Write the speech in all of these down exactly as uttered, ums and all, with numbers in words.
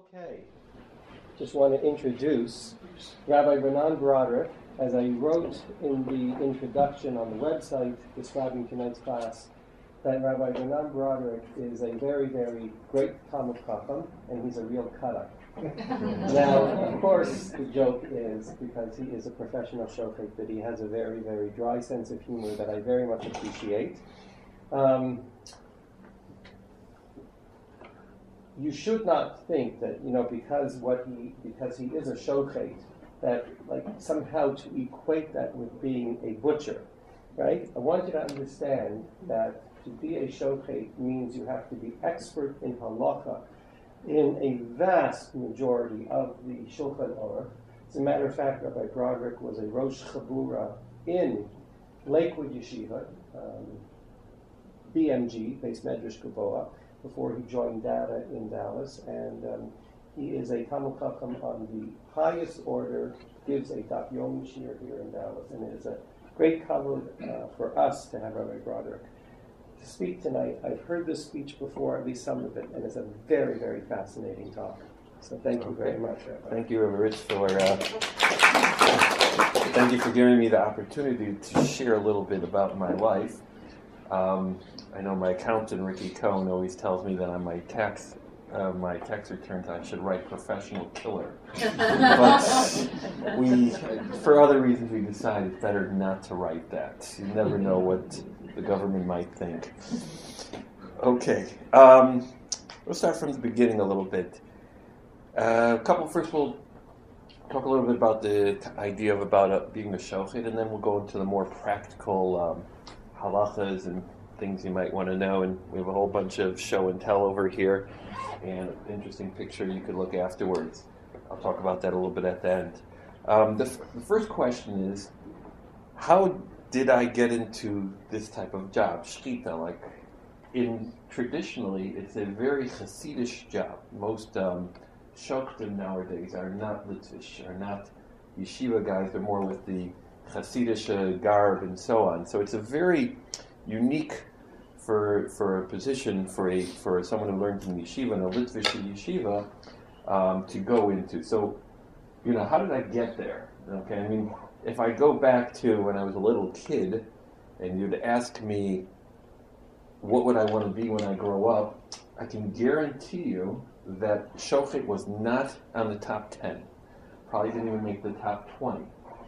Okay, just want to introduce Rabbi Renan Broderick. As I wrote in the introduction on the website describing tonight's class, that Rabbi Renan Broderick is a very, very great Talmud Chacham, and he's a real Karak. Now, of course, the joke is, because he is a professional shochet, that he has a very, very dry sense of humor that I very much appreciate. Um, you should not think that, you know, because what he, because he is a shochet, that like somehow to equate that with being a butcher, right? I want you to understand that to be a shochet means you have to be expert in halacha in a vast majority of the Shulchan Aruch. As a matter of fact, Rabbi Broderick was a Rosh Chabura in Lakewood Yeshiva, um, B M G, Beis Medrash Gavoa, before he joined Data in Dallas, and um, he is a Talmud Chacham on the highest order, gives a Daf Yomi Shir here in Dallas, and it is a great kavod uh, for us to have Rabbi Broderick to speak tonight. I've heard this speech before, at least some of it, and it's a very, very fascinating talk. So thank you okay. very much, Rabbi. Thank you, Rabbi Rich, for uh, thank you for giving me the opportunity to share a little bit about my life. Um, I know my accountant, Ricky Cohn, always tells me that on my tax uh, my tax returns I should write professional killer. But we, for other reasons, we decided it's better not to write that. You never know what the government might think. Okay, um, we'll start from the beginning a little bit. Uh, a couple, first we'll talk a little bit about the t- idea of about uh, being a shochet, and then we'll go into the more practical um, halachas and things you might want to know. And we have a whole bunch of show and tell over here, and an interesting picture you could look afterwards. I'll talk about that a little bit at the end. Um, the, f- the first question is, how did I get into this type of job, shchita? Like, in traditionally, it's a very Hasidish job. Most um, shochteim nowadays are not Litvish, are not yeshiva guys. They're more with the Hasidish uh, garb and so on. So it's a very unique for for a position for a for someone who learns in yeshiva and a Litvish yeshiva um, to go into. So, you know, how did I get there? Okay, I mean, if I go back to when I was a little kid, and you'd ask me, what would I want to be when I grow up? I can guarantee you that shochet was not on the top ten. Probably didn't even make the top twenty.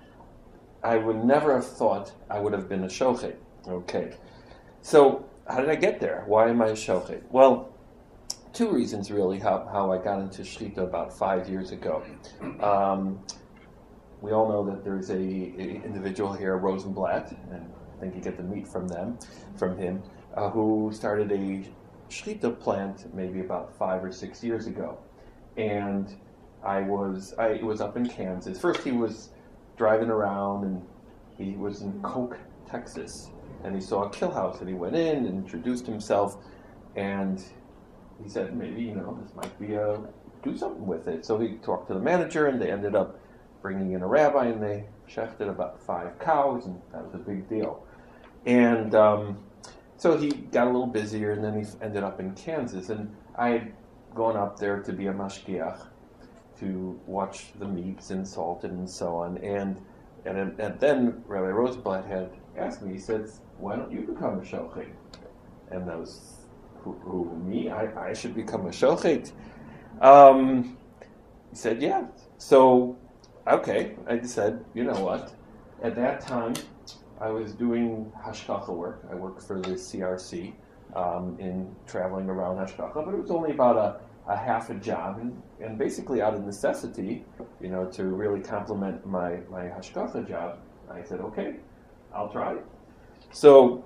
I would never have thought I would have been a shochet. Okay, so how did I get there? Why am I a shochet? Well, two reasons really how, how I got into shchita about five years ago. Um, we all know that there's a, a individual here, Rosenblatt, and I think you get to meet from them, from him, uh, who started a shchita plant maybe about five or six years ago. And I was I was up in Kansas. First he was driving around, and he was in Koch, Texas, and he saw a kill house, and he went in and introduced himself, and he said, maybe, you know, this might be a, do something with it. So he talked to the manager, and they ended up bringing in a rabbi, and they shechted about five cows, and that was a big deal. And um, so he got a little busier, and then he ended up in Kansas, and I had gone up there to be a mashgiach, to watch the meats and salted and so on, and and, and then Rabbi Rosenblatt had asked me, he said, why don't you become a shochet? And I was, who, who me? I, I should become a shochet? Um, he said, yeah. So, okay, I said, you know what? At that time, I was doing hashgacha work. I worked for the C R C um, in traveling around hashgacha, but it was only about a a half a job, and, and basically out of necessity, you know, to really complement my, my hashgacha job, I said, okay, I'll try it. So,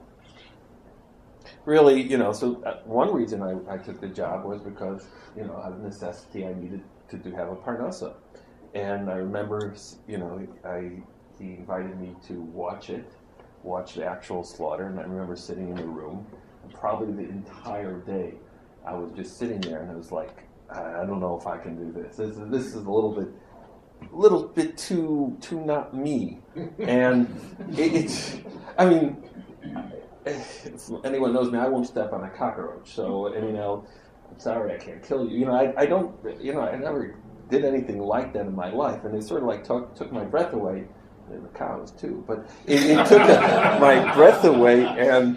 really, you know, so one reason I, I took the job was because, you know, out of necessity, I needed to do have a parnasa. And I remember, you know, I he invited me to watch it, watch the actual slaughter, and I remember sitting in the room, and probably the entire day, I was just sitting there, and I was like, I don't know if I can do this. This is, this is a little bit, little bit too, too not me. And it, it's, I mean, if anyone knows me, I won't step on a cockroach. So, and, you know, sorry, I can't kill you. You know, I, I don't, you know, I never did anything like that in my life, and it sort of like took, took my breath away, and the cows too, but it, it took my breath away, and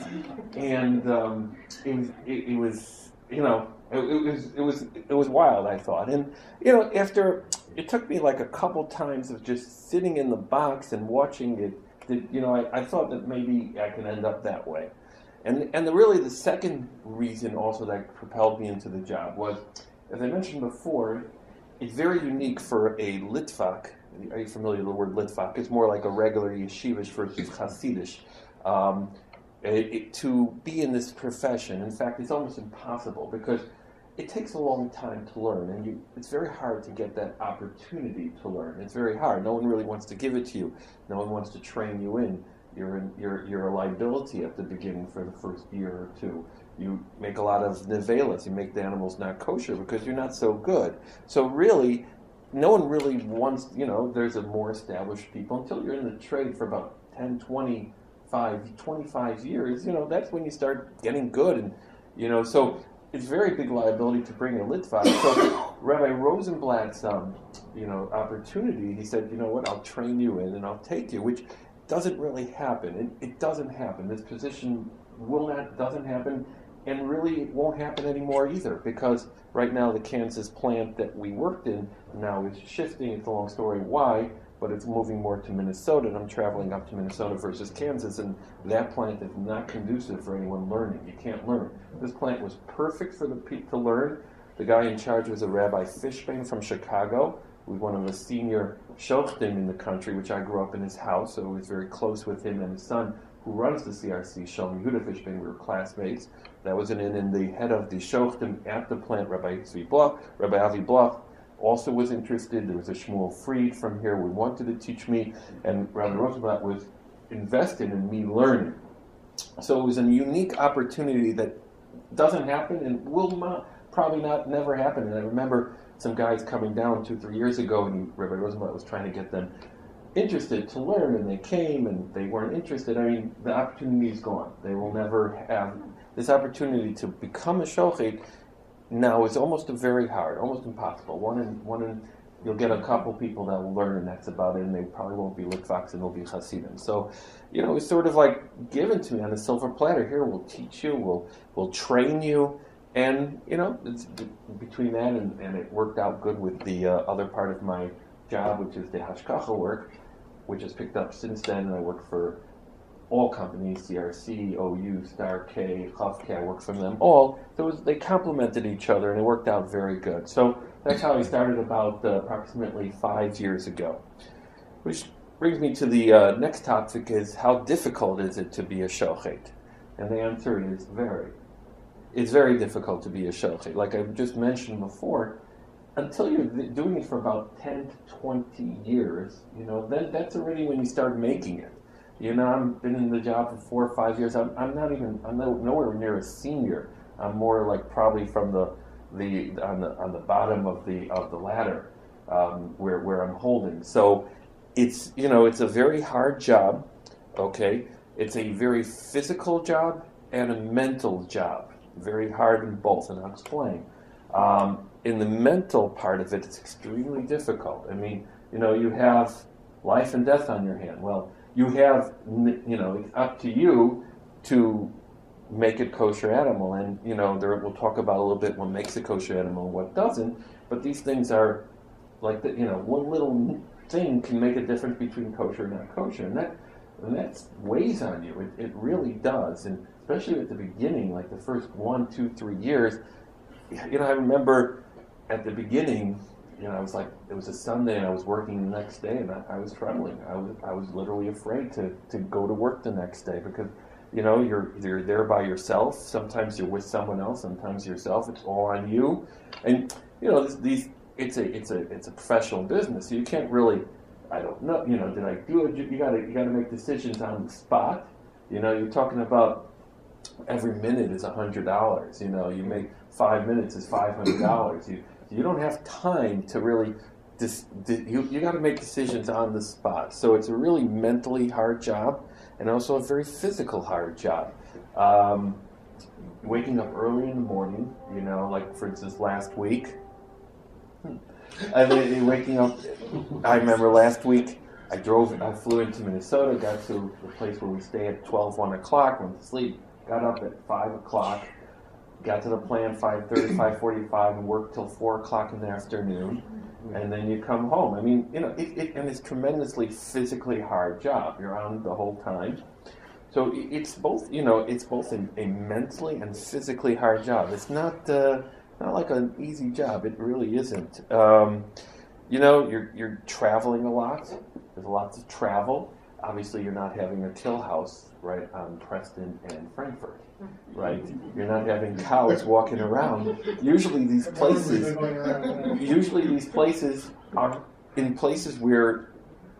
and um, it was, it, it was, you know, it, it was, it was, it was wild, I thought, and you know, after it took me like a couple times of just sitting in the box and watching it, that, you know, I, I thought that maybe I could end up that way. And and the, really the second reason also that propelled me into the job was, as I mentioned before, it's very unique for a Litvak. Are you familiar with the word Litvak? It's more like a regular yeshivish versus Hasidish. Um, it, it, to be in this profession, in fact, it's almost impossible because it takes a long time to learn, and you, it's very hard to get that opportunity to learn. It's very hard. No one really wants to give it to you. No one wants to train you in. You're, in, you're, you're a liability at the beginning for the first year or two. You make a lot of nevelas. You make the animals not kosher because you're not so good. So really, no one really wants, you know, there's a more established people until you're in the trade for about ten, twenty-five, twenty-five years. You know, that's when you start getting good. And, you know, so it's very big liability to bring a Litvak. So Rabbi Rosenblatt's, um, you know, opportunity, he said, you know what, I'll train you in and I'll take you, which doesn't really happen. It, it doesn't happen. This position will not, doesn't happen, and really it won't happen anymore either, because right now the Kansas plant that we worked in now is shifting. It's a long story why, but it's moving more to Minnesota, and I'm traveling up to Minnesota versus Kansas, and that plant is not conducive for anyone learning. You can't learn. This plant was perfect for the people to learn. The guy in charge was a Rabbi Fishbane from Chicago, who was one of the senior shoftim in the country, which I grew up in his house, so I was very close with him and his son, who runs the C R C, Shalom Yehuda Fishbane. We were classmates. That was an in, and the head of the shoftim at the plant, Rabbi Tzvi Bloch, Rabbi Avi Bloch, also was interested. There was a Shmuel Fried from here who wanted to teach me, and Rabbi Rosenblatt was invested in me learning. So it was a unique opportunity that doesn't happen and will not, probably not never happen. And I remember some guys coming down two, three years ago, and Rabbi Rosenblatt was trying to get them interested to learn, and they came and they weren't interested. I mean, the opportunity is gone. They will never have this opportunity to become a shochet. Now it's almost very hard, almost impossible. One in one in, you'll get a couple people that will learn, and that's about it. And they probably won't be Litvaks, and they'll be Hasidim. So, you know, it's sort of like given to me on a silver platter. Here, we'll teach you, we'll we'll train you, and you know, it's between that and, and it worked out good with the uh, other part of my job, which is the hashkacha work, which has picked up since then. And I work for all companies, C R C, O U, Star K, Chav K, I worked for them all. So it was, they complemented each other, and it worked out very good. So that's how I started about uh, approximately five years ago. Which brings me to the uh, next topic, is how difficult is it to be a shochet? And the answer is very. It's very difficult to be a shochet. Like I just mentioned before, until you're doing it for about ten to twenty years, you know, then that's already when you start making it. You know, I've been in the job for four or five years. I'm, I'm not even, I'm no, nowhere near a senior. I'm more like probably from the, the on the on the bottom of the of the ladder, um, where where I'm holding. So it's, you know, it's a very hard job. Okay, it's a very physical job and a mental job. Very hard in both, and I'll explain. Um, in the mental part of it, it's extremely difficult. I mean, you know, you have life and death on your hand. Well, you have, you know, it's up to you to make it kosher animal. And, you know, there, we'll talk about a little bit what makes a kosher animal and what doesn't. But these things are like, the, you know, one little thing can make a difference between kosher and not kosher. And that and that weighs on you. It, it really does. And especially at the beginning, like the first one, two, three years, you know, I remember at the beginning, you know, I was like, it was a Sunday and I was working the next day, and I, I was trembling. I was I was literally afraid to, to go to work the next day because, you know, you're you're there by yourself. Sometimes you're with someone else. Sometimes yourself. It's all on you, and you know, this, these it's a it's a it's a professional business. So you can't really, I don't know, you know, did I do it? You gotta you gotta make decisions on the spot. You know, you're talking about every minute is a hundred dollars. You know, you make five minutes is five hundred dollars. You You don't have time to really, dis, di, you, you got to make decisions on the spot. So it's a really mentally hard job and also a very physical hard job. Um, waking up early in the morning, you know, like for instance last week. I mean, waking up, I remember last week, I drove, I flew into Minnesota, got to the place where we stay at twelve, one o'clock, went to sleep, got up at five o'clock, got to the plant five thirty, five forty-five, and worked till four o'clock in the afternoon, and then you come home. I mean, you know, it, it, and it's a tremendously physically hard job. You're on the whole time. So it's both, you know, it's both a, a mentally and physically hard job. It's not uh, not like an easy job. It really isn't. Um, you know, you're you're traveling a lot. There's lots of travel. Obviously, you're not having a till house right on Preston and Frankfurt, right? You're not having cows walking around. Usually, these places, usually these places are in places where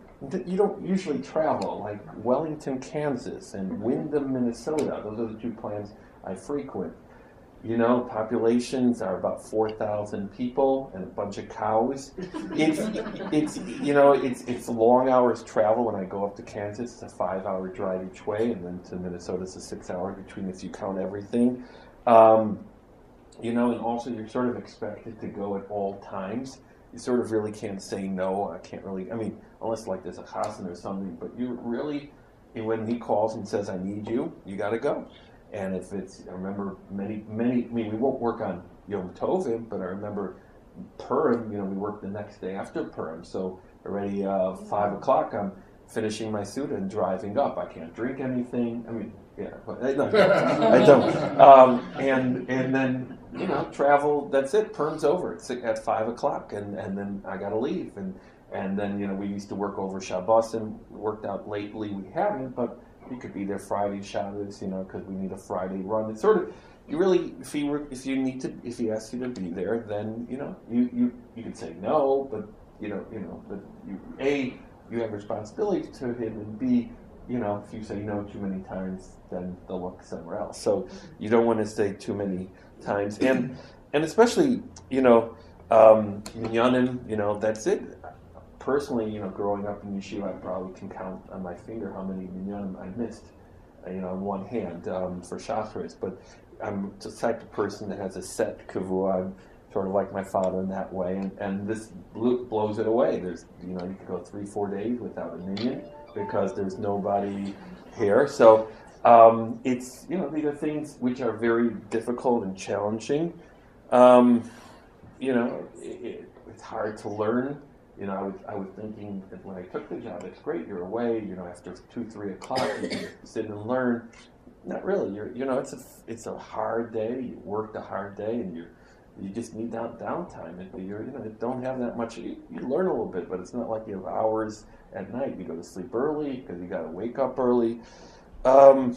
you don't usually travel, like Wellington, Kansas, and Windham, Minnesota. Those are the two plants I frequent. You know, populations are about four thousand people and a bunch of cows. It's, it's you know, it's it's long hours travel when I go up to Kansas. It's a five-hour drive each way, and then to Minnesota it's a six-hour between if you count everything. Um, you know, and also you're sort of expected to go at all times. You sort of really can't say no. I can't really, I mean, unless like there's a chassan or something, but you really, when he calls and says, I need you, you got to go. And if it's, I remember many, many, I mean, we won't work on Yom Tovim, but I remember Purim, you know, we worked the next day after Purim. So already uh, five o'clock, I'm finishing my suit and driving up. I can't drink anything. I mean, yeah, but I don't. I don't. Um, and and then, you know, travel, that's it. Purim's over. It's at five o'clock, and, and then I got to leave. And, and then, you know, we used to work over Shabbos, and worked out lately we haven't, but you could be there Friday, Shabbos, you know, because we need a Friday run. It's sort of, you really, if you were, if you need to, if he asks you to be there, then, you know, you, you, you could say no, but, you know, you know, but you, A, you have responsibility to him, and B, you know, if you say no too many times, then they'll look somewhere else. So you don't want to say too many times. And, and especially, you know, um, minyanim, you know, that's it. Personally, you know, growing up in yeshiva, I probably can count on my finger how many minyanim I missed, uh, you know, on one hand um, for Shacharis. But I'm the type of person that has a set kavua. I'm sort of like my father in that way, and, and this blows it away. There's, you know, you could go three, four days without a minyan because there's nobody here. So um, it's, you know, these are things which are very difficult and challenging. Um, you know, it, it's hard to learn. You know, I was, I was thinking that when I took the job, it's great, you're away, you know, after two, three o'clock, you can sit and learn. Not really. You're, you know, it's a, it's a hard day, you worked a hard day, and you you just need down, downtime. If you're, you know, you don't have that much, you, you learn a little bit, but it's not like you have hours at night. You go to sleep early because you got to wake up early. Um,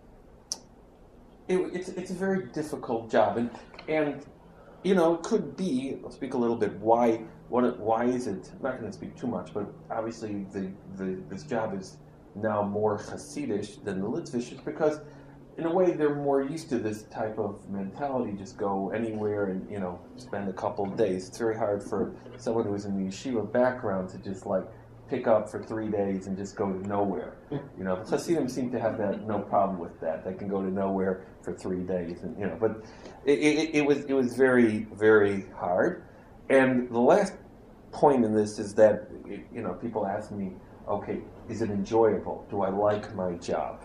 it, it's, it's a very difficult job. And, and you know, it could be, I'll speak a little bit, why What, why is it, I'm not going to speak too much, but obviously the, the this job is now more Hasidish than the Litvish, is because in a way they're more used to this type of mentality, just go anywhere and, you know, spend a couple of days. It's very hard for someone who's in the yeshiva background to just like pick up for three days and just go to nowhere. You know, Hasidim seem to have that, no problem with that. They can go to nowhere for three days, and you know, but it, it, it was it was very, very hard. And the last point in this is that, you know, people ask me, okay, is it enjoyable? Do I like my job?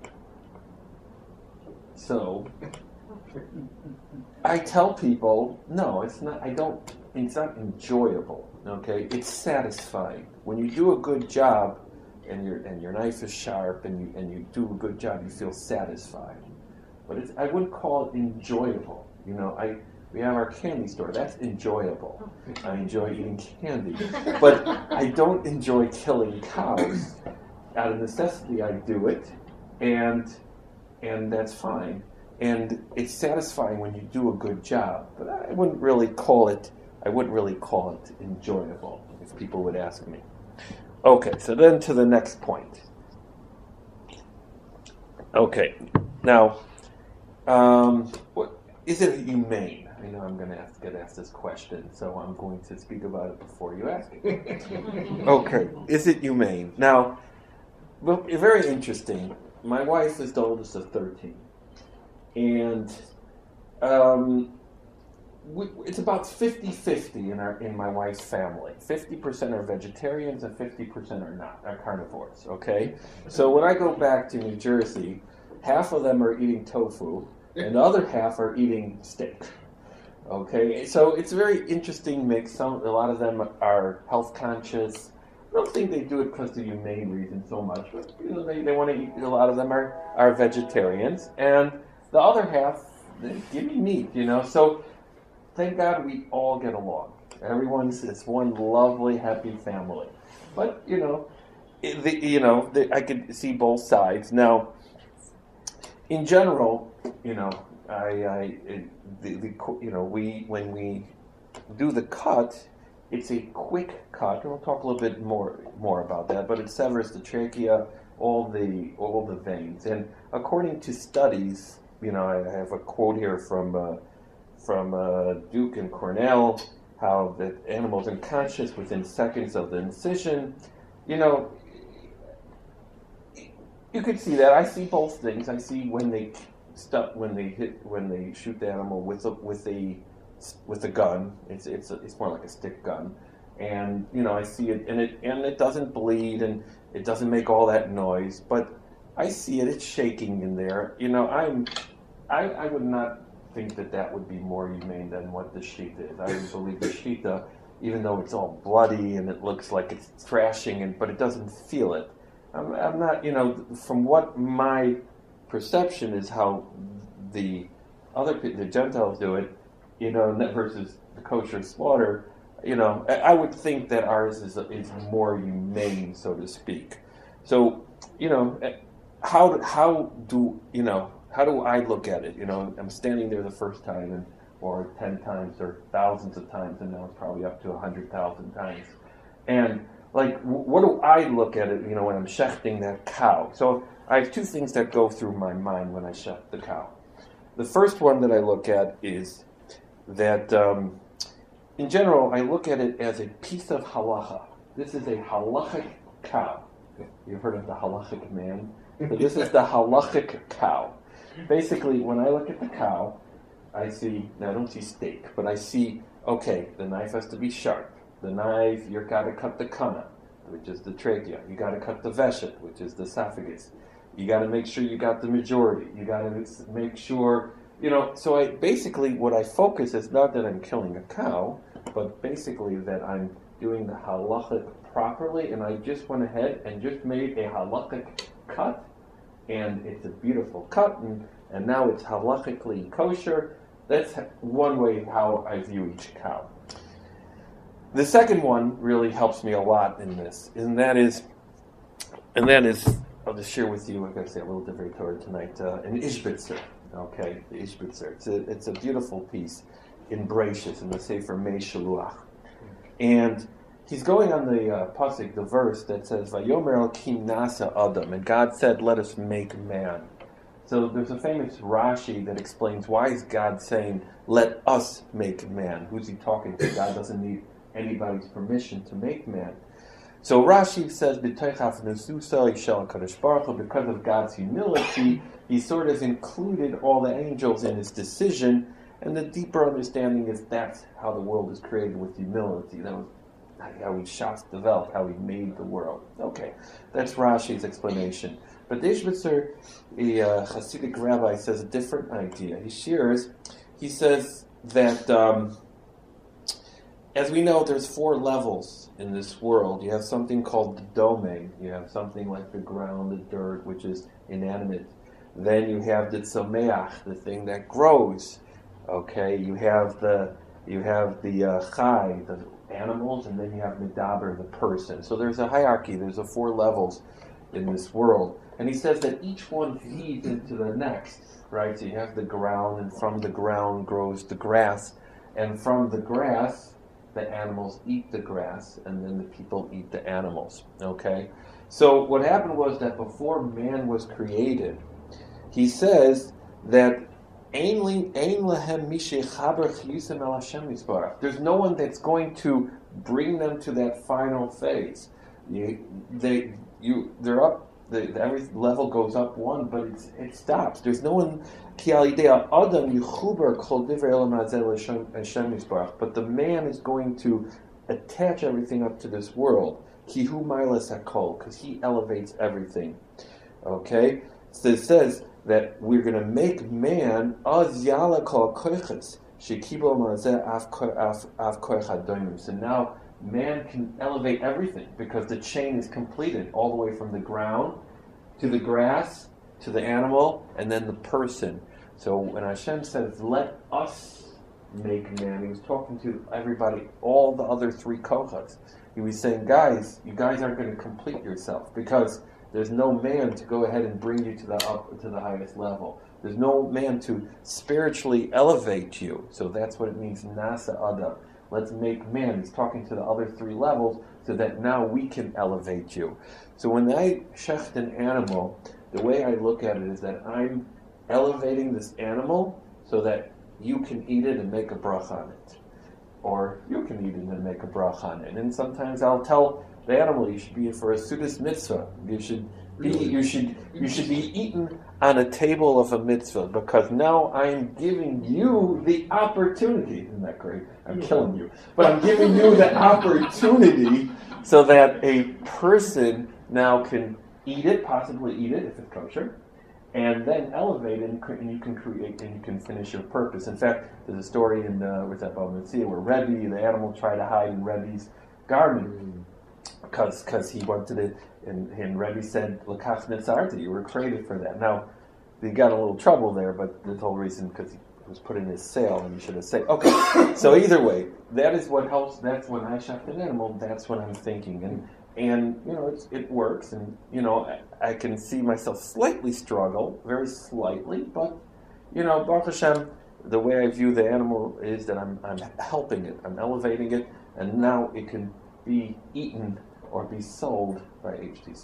So I tell people, no, it's not. I don't. It's not enjoyable. Okay, it's satisfying. When you do a good job, and your and your knife is sharp, and you and you do a good job, you feel satisfied. But it's, I wouldn't call it enjoyable. You know, I. We have our candy store. That's enjoyable. I enjoy eating candy. But I don't enjoy killing cows. Out of necessity, I do it, and and that's fine. And it's satisfying when you do a good job. But I wouldn't really call it, I wouldn't really call it enjoyable, if people would ask me. Okay, so then to the next point. Okay, now, um, what, is it humane? I know I'm going to ask, get asked this question, so I'm going to speak about it before you ask it. Okay, is it humane? Now, well, very interesting. My wife is the oldest of thirteen, and um, we, it's about fifty-fifty in our in my wife's family. fifty percent are vegetarians and fifty percent are not, are carnivores, okay? So when I go back to New Jersey, half of them are eating tofu, and the other half are eating steak. Okay, so it's a very interesting mix. Some, a lot of them are health conscious. I don't think they do it because of the humane reason so much, but you know, they, they want to eat. A lot of them are, are vegetarians, and the other half, they give me meat. You know, so thank God we all get along. Everyone's it's one lovely, happy family. But you know, it, the, you know, the, I could see both sides now. In general, you know. I, I it, the, the, you know, we when we do the cut, it's a quick cut. We'll talk a little bit more more about that, but it severs the trachea, all the all the veins, and according to studies, you know, I have a quote here from uh, from uh, Duke and Cornell, how the animal's unconscious within seconds of the incision. You know, you could see that. I see both things. I see when they stuff when they hit when they shoot the animal with a with a with a gun. It's it's a, it's more like a stick gun, and you know I see it and it and it doesn't bleed and it doesn't make all that noise. But I see it. It's shaking in there. You know I'm I, I would not think that that would be more humane than what the shita is. I would believe the shita, even though it's all bloody and it looks like it's thrashing, and but it doesn't feel it. I'm, I'm not you know from what my perception is how the other the Gentiles do it, you know, versus the kosher slaughter. You know, I would think that ours is is more humane, so to speak. So, you know, how how do you know how do I look at it? You know, I'm standing there the first time, and or ten times, or thousands of times, and now it's probably up to a hundred thousand times, and like, what do I look at it? You know, when I'm shechting that cow. So I have two things that go through my mind when I shecht the cow. The first one that I look at is that, um, in general, I look at it as a piece of halacha. This is a halachic cow. You've heard of the halachic man? So this is the halachic cow. Basically, when I look at the cow, I see, I don't see steak, but I see, okay, the knife has to be sharp. The knife, you've got to cut the kana, which is the trachea. You got to cut the veshet, which is the esophagus. You got to make sure you got the majority. You got to make sure, you know. So I basically what I focus is not that I'm killing a cow, but basically that I'm doing the halachic properly. And I just went ahead and just made a halachic cut, and it's a beautiful cut, and, and now it's halachically kosher. That's one way how I view each cow. The second one really helps me a lot in this, and that is, and that is, I'll just share with you, like I say, a little Divrei Torah tonight, uh, an Ishbitzer, okay, the Ishbitzer. It's a, it's a beautiful piece in Bereishis, in the Sefer Mei Shaluach. And he's going on the uh, pasuk, the verse that says, Vayomer Elokim nasa Adam, and God said, let us make man. So there's a famous Rashi that explains why is God saying, let us make man. Who's he talking to? God doesn't need anybody's permission to make man. So Rashi says, because of God's humility, he sort of included all the angels in his decision, and the deeper understanding is that's how the world is created, with humility. That was how he Shas developed, how he made the world. Okay, that's Rashi's explanation. But the Ishbitzer, a uh, Hasidic rabbi, says a different idea. He shares, he says that um, as we know, there's four levels in this world. You have something called the domain. You have something like the ground, the dirt, which is inanimate. Then you have the tzomeach, the thing that grows. Okay, you have the you have the uh, chai, the animals, and then you have medaber, the person. So there's a hierarchy. There's a four levels in this world, and he says that each one feeds into the next. Right. So you have the ground, and from the ground grows the grass, and from the grass, the animals eat the grass, and then the people eat the animals. Okay? So what happened was that before man was created, he says that there's no one that's going to bring them to that final phase. You, they, you, they're up the, the every level goes up one, but it's, it stops. There's no one. But the man is going to attach everything up to this world. Because he elevates everything. Okay? So it says that we're going to make man az yala kol koiches shekibo mazeh av koich hadoimim. So now man can elevate everything because the chain is completed all the way from the ground to the grass to the animal and then the person. So when Hashem says, let us make man, he was talking to everybody, all the other three kochas. He was saying, guys, you guys aren't going to complete yourself because there's no man to go ahead and bring you to the up to the highest level. There's no man to spiritually elevate you. So that's what it means, nasa adam. Let's make man. He's talking to the other three levels so that now we can elevate you. So when I shecht an animal, the way I look at it is that I'm elevating this animal so that you can eat it and make a bracha on it. Or you can eat it and make a bracha on it. And sometimes I'll tell the animal you should be for a sudas mitzvah. You should be you should you should be eaten on a table of a mitzvah because now I'm giving you the opportunity. Isn't that great? I'm killing you. But I'm giving you the opportunity so that a person now can eat it, possibly eat it if it's kosher, and then elevate it, and, and you can create and you can finish your purpose. In fact, there's a story in uh, with that Bava Metzia where Rebbe, the animal, tried to hide in Rebbe's garment because because he wanted it, and, and Rebbe said, "L'kach netzarti, you were created for that." Now, he got a little trouble there, but the whole reason because he was put in his sale, and you should have said, "Okay." So either way, that is what helps. That's when I shop an animal. That's what I'm thinking, and. And, you know, it's, it works, and, you know, I, I can see myself slightly struggle, very slightly, but, you know, Baruch Hashem, the way I view the animal is that I'm, I'm helping it, I'm elevating it, and now it can be eaten or be sold by H T C.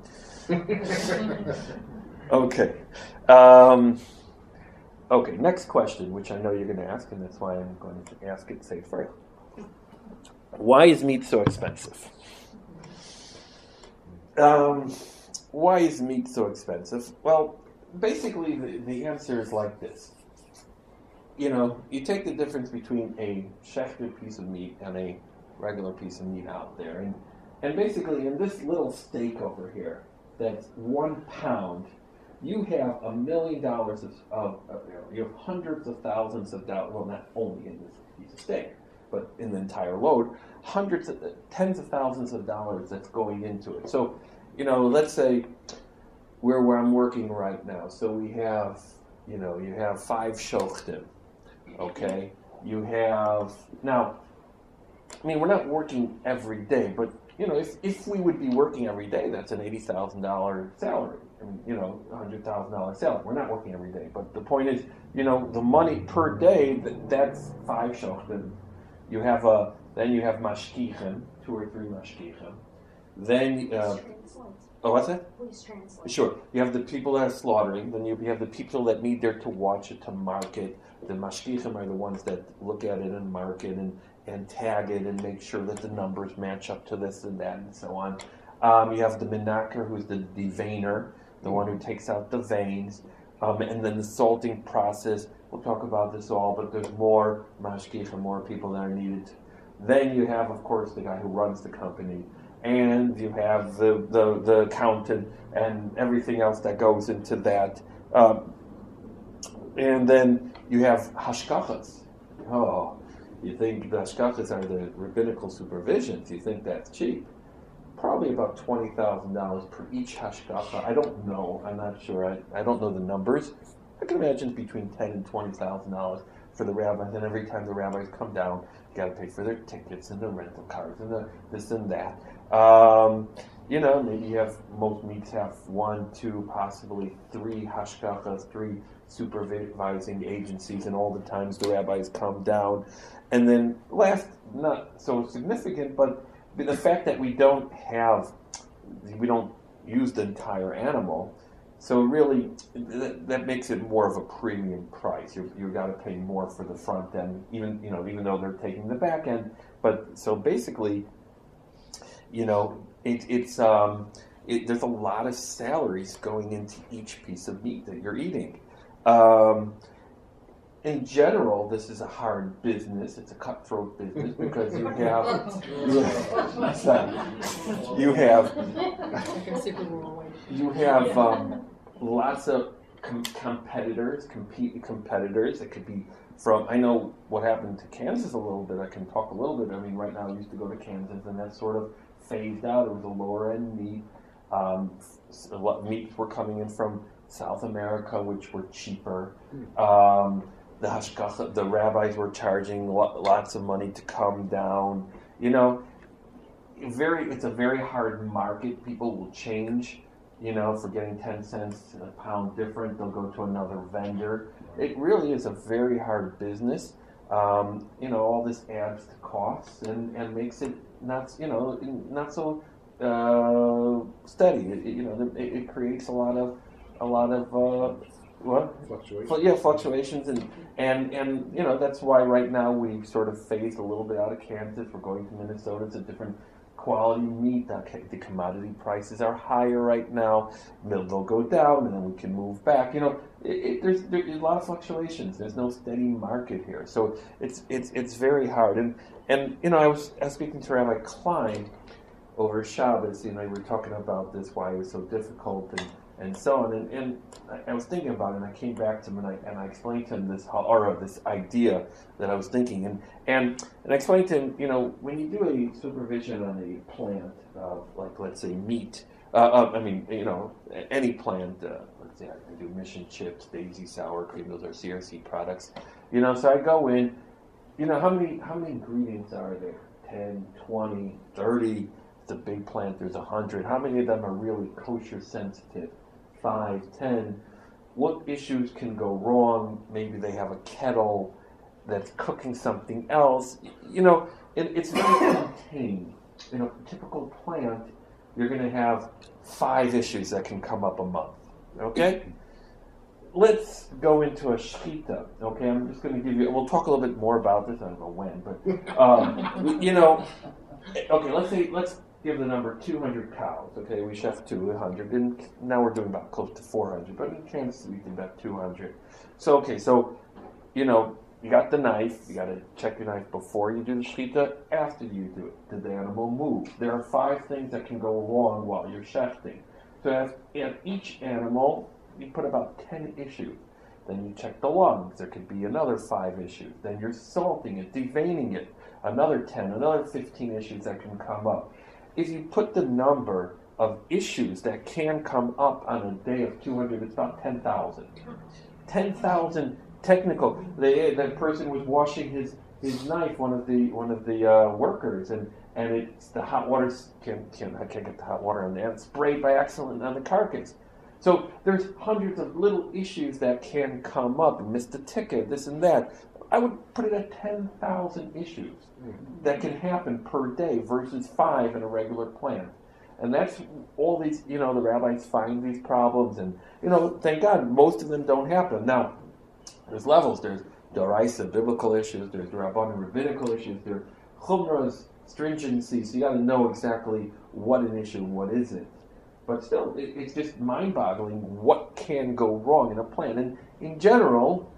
Okay. Um, okay, next question, which I know you're going to ask, and that's why I'm going to ask it safe for you. Why is meat so expensive? Um, why is meat so expensive? Well, basically the, the answer is like this. You know, you take the difference between a shechted piece of meat and a regular piece of meat out there. And, and basically in this little steak over here, that's one pound, you have a million dollars of, of, of you, know, you have hundreds of thousands of dollars, well, not only in this piece of steak, but in the entire load, hundreds of, tens of thousands of dollars that's going into it. So, you know, let's say where, where I'm working right now. So we have, you know, you have five shochtim, okay? You have, now, I mean, we're not working every day, but, you know, if, if we would be working every day, that's an eighty thousand dollars salary. I mean, you know, one hundred thousand dollars salary. We're not working every day. But the point is, you know, the money per day, that's five shochtim. You have a, then you have mashkichim, two or three mashkichim. Then, uh, oh, what's that? Please translate. Sure. You have the people that are slaughtering. Then you have the people that need there to watch it, to mark it. The mashkichim are the ones that look at it and mark it and, and tag it and make sure that the numbers match up to this and that and so on. Um, you have the menaker, who's the deveiner, the one who takes out the veins. Um, and then the salting process. We'll talk about this all, but there's more mashkichim, more people that are needed. Then you have, of course, the guy who runs the company, and you have the the, the accountant and everything else that goes into that. Um, and then you have hashkachas. Oh, you think the hashkachas are the rabbinical supervisions? You think that's cheap? Probably about twenty thousand dollars per each hashkacha. I don't know. I'm not sure. I, I don't know the numbers. I can imagine between ten and twenty thousand dollars for the rabbis. And every time the rabbis come down, you got to pay for their tickets and the rental cars and the this and that. Um, you know, maybe you have most meets have one, two, possibly three hashkachas, three supervising agencies, and all the times the rabbis come down. And then last, not so significant, but the fact that we don't have, we don't use the entire animal, so really that, that makes it more of a premium price. You you got to pay more for the front end, even you know even though they're taking the back end. But so basically, you know, it, it's um, it, there's a lot of salaries going into each piece of meat that you're eating. Um, in general, this is a hard business. It's a cutthroat business because you have you have you have um, lots of com- competitors, compete competitors. It could be from, I know what happened to Kansas a little bit. I can talk a little bit. I mean, right now I used to go to Kansas, and that sort of phased out. It was a lower end meat. Um, a lot meats were coming in from South America, which were cheaper. Um, the hashgacha, the rabbis were charging lo- lots of money to come down. You know, very. It's a very hard market. People will change. You know, for getting ten cents a pound different, they'll go to another vendor. It really is a very hard business. Um, you know, all this adds to costs and, and makes it not, you know, not so uh, steady. It, you know, it, it creates a lot of a lot of uh, what fluctuations. Yeah, fluctuations, and and and you know that's why right now we've sort of phased a little bit out of Kansas. We're going to Minnesota. It's a different quality meat. The commodity prices are higher right now. They'll go down, and then we can move back. You know, it, it, there's, there's a lot of fluctuations. There's no steady market here, so it's it's it's very hard. And and you know, I was, I was speaking to Rabbi Klein over Shabbos. You know, we were talking about this, why it was so difficult, and, and so on. And, and I, I was thinking about it, and I came back to him, and I and I explained to him this or this idea that I was thinking, and and and I explained to him, you know, when you do a supervision on a plant of, like, let's say meat, uh, uh, I mean, you know, any plant, uh, let's say I do Mission Chips, Daisy Sour Cream, those are C R C products, you know, so I go in, you know, how many how many ingredients are there? ten, twenty, thirty. It's a big plant, there's one hundred. How many of them are really kosher sensitive? five, ten. What issues can go wrong? Maybe they have a kettle that's cooking something else. You know, it, it's very contained. In a typical plant, you're going to have five issues that can come up a month. Okay? Let's go into a shechita. Okay, I'm just going to give you, we'll talk a little bit more about this, I don't know when, but, um, you know, okay, let's say, let's give the number two hundred cows. Okay, we chef to one hundred, and now we're doing about close to four hundred, but in Kansas we did about two hundred. So, okay, so, you know, you got the knife, you got to check your knife before you do the shechita, after you do it. Did the animal move? There are five things that can go wrong while you're chefing. So as, at each animal, you put about ten issues. Then you check the lungs, there could be another five issues. Then you're salting it, deveining it, another ten, another fifteen issues that can come up. If you put the number of issues that can come up on a day of two hundred, it's about ten thousand. ten thousand technical. The, that person was washing his, his knife, one of the one of the uh, workers, and, and it's the hot water, can, can, I can't get the hot water on there, and sprayed by accident on the carcass. So there's hundreds of little issues that can come up, and missed the ticket, this and that. I would put it at ten thousand issues that can happen per day versus five in a regular plant. And that's all these, you know, the rabbis find these problems, and, you know, thank God, most of them don't happen. Now, there's levels. There's Doraisa, biblical issues. There's Rabbanan, rabbinical issues. There's Chumras, stringency. So you got to know exactly what an issue and what isn't. But still, it, it's just mind-boggling what can go wrong in a plant. And in general,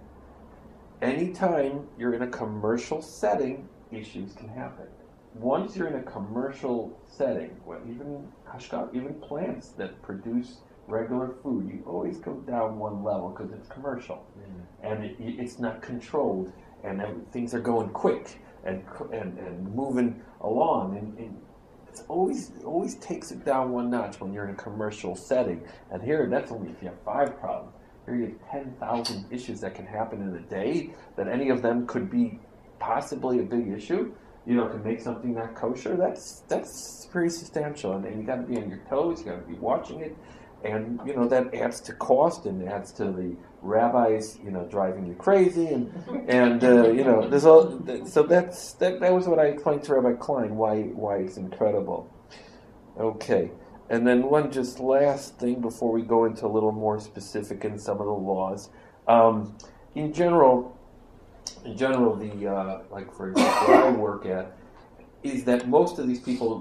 anytime you're in a commercial setting, issues can happen. Once you're in a commercial setting, well, even hashgacha, even plants that produce regular food, you always go down one level because it's commercial, mm-hmm. and it, it's not controlled, and things are going quick and and, and moving along, and, and it's always it always takes it down one notch when you're in a commercial setting. And here, that's only if you have five problems. Here you have ten thousand issues that can happen in a day, that any of them could be possibly a big issue, you know, can make something not kosher. That's that's pretty substantial, and, and you got to be on your toes, you got to be watching it, and, you know, that adds to cost and adds to the rabbis, you know, driving you crazy, and and uh, you know, there's all. So that's that. That was what I explained to Rabbi Klein, why why it's incredible. Okay. And then one just last thing before we go into a little more specific in some of the laws. Um, in general, in general, the uh, like for example, where I work at, is that most of these people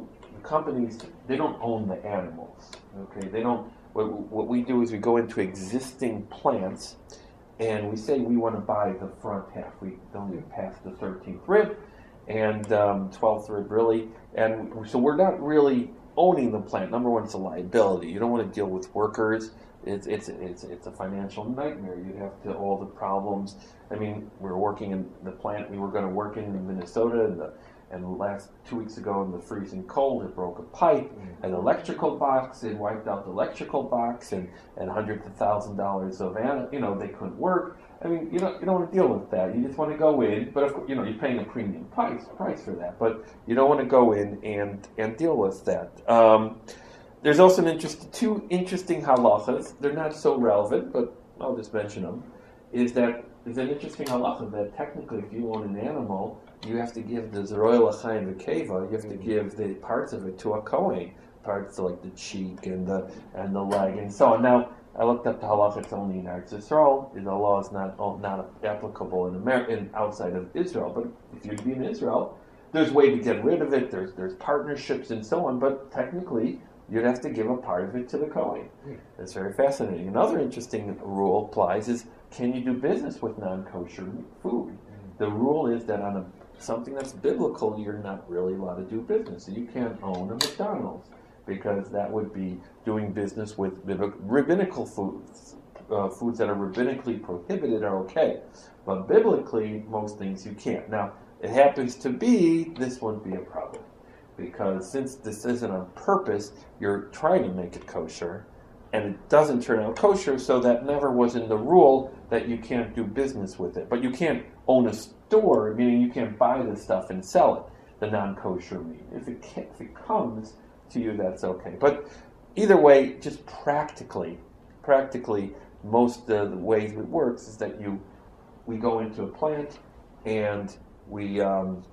companies, they don't own the animals. Okay, they don't. What, what we do is we go into existing plants, and we say we want to buy the front half. We don't get past the thirteenth rib, and um, twelfth rib really, and so we're not really owning the plant. Number one, it's a liability. You don't want to deal with workers. It's it's it's it's a financial nightmare. You have to all the problems. I mean, we're working in the plant we were going to work in in Minnesota, and the and last two weeks ago in the freezing cold, it broke a pipe, an electrical box. It wiped out the electrical box, and and hundreds of thousand dollars of an, you know they couldn't work. I mean, you don't you don't want to deal with that. You just want to go in, but of course, you know you're paying a premium price price for that. But you don't want to go in and and deal with that. Um, There's also an interest, two interesting halachas. They're not so relevant, but I'll just mention them. Is that there's an interesting halacha that technically, if you own an animal, you have to give the zeroy l'chaim v'keva. You have to give the parts of it to a kohen, parts like the cheek and the and the leg and so on. Now, I looked up the halacha. It's only in Eretz Yisrael. The law is not not applicable in America, in outside of Israel. But if you'd be in Israel, there's a way to get rid of it. There's there's partnerships and so on. But technically, you'd have to give a part of it to the Kohen. That's very fascinating. Another interesting rule applies is, can you do business with non-kosher food? The rule is that on a, something that's biblical, you're not really allowed to do business. So you can't own a McDonald's, because that would be doing business with rabbinical foods. Uh, foods that are rabbinically prohibited are okay. But biblically, most things you can't. Now, it happens to be, this wouldn't be a problem. Because since this isn't on purpose, you're trying to make it kosher, and it doesn't turn out kosher, so that never was in the rule that you can't do business with it. But you can't own a store, meaning you can't buy the stuff and sell it, the non-kosher meat. If it, can, if it comes to you, that's okay. But either way, just practically, practically, most of the ways it works is that you, we go into a plant, and we... Um,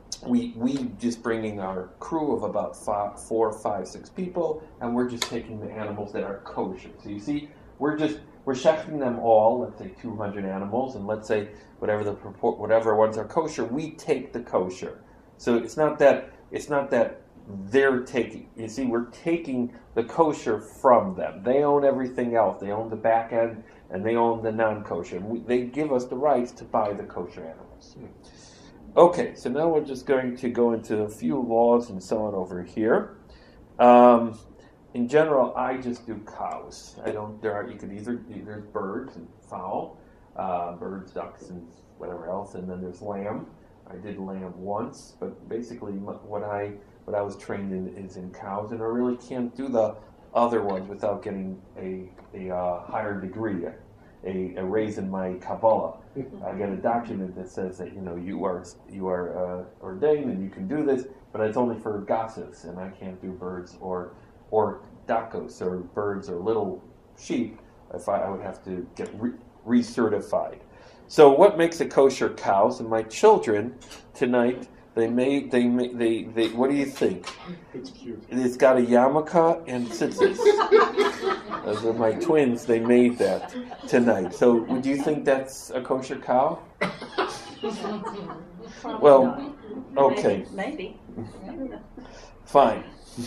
We we just bringing our crew of about five, four, five, six people, and we're just taking the animals that are kosher. So you see, we're just we're shechting them all. Let's say two hundred animals, and let's say whatever the whatever ones are kosher, we take the kosher. So it's not that it's not that they're taking. You see, we're taking the kosher from them. They own everything else. They own the back end, and they own the non-kosher. We, they give us the rights to buy the kosher animals. Hmm. Okay, so now we're just going to go into a few laws and so on over here. Um, in general, I just do cows. I don't. There are you could either there's birds and fowl, uh, birds, ducks, and whatever else, and then there's lamb. I did lamb once, but basically what I what I was trained in is in cows, and I really can't do the other ones without getting a a uh, higher degree. A, a raise in my Kabbalah. I get a document that says that you know you are you are uh, ordained and you can do this, but it's only for gossips, and I can't do birds or or dakos or birds or little sheep. If I, I would have to get re- recertified. So what makes a kosher cow? So my children tonight they made they made they, they what do you think? It's cute. It's got a yarmulke and tzitzis. Those are my twins. They made that tonight. So, would you think that's a kosher cow? Well, okay. Maybe. Fine.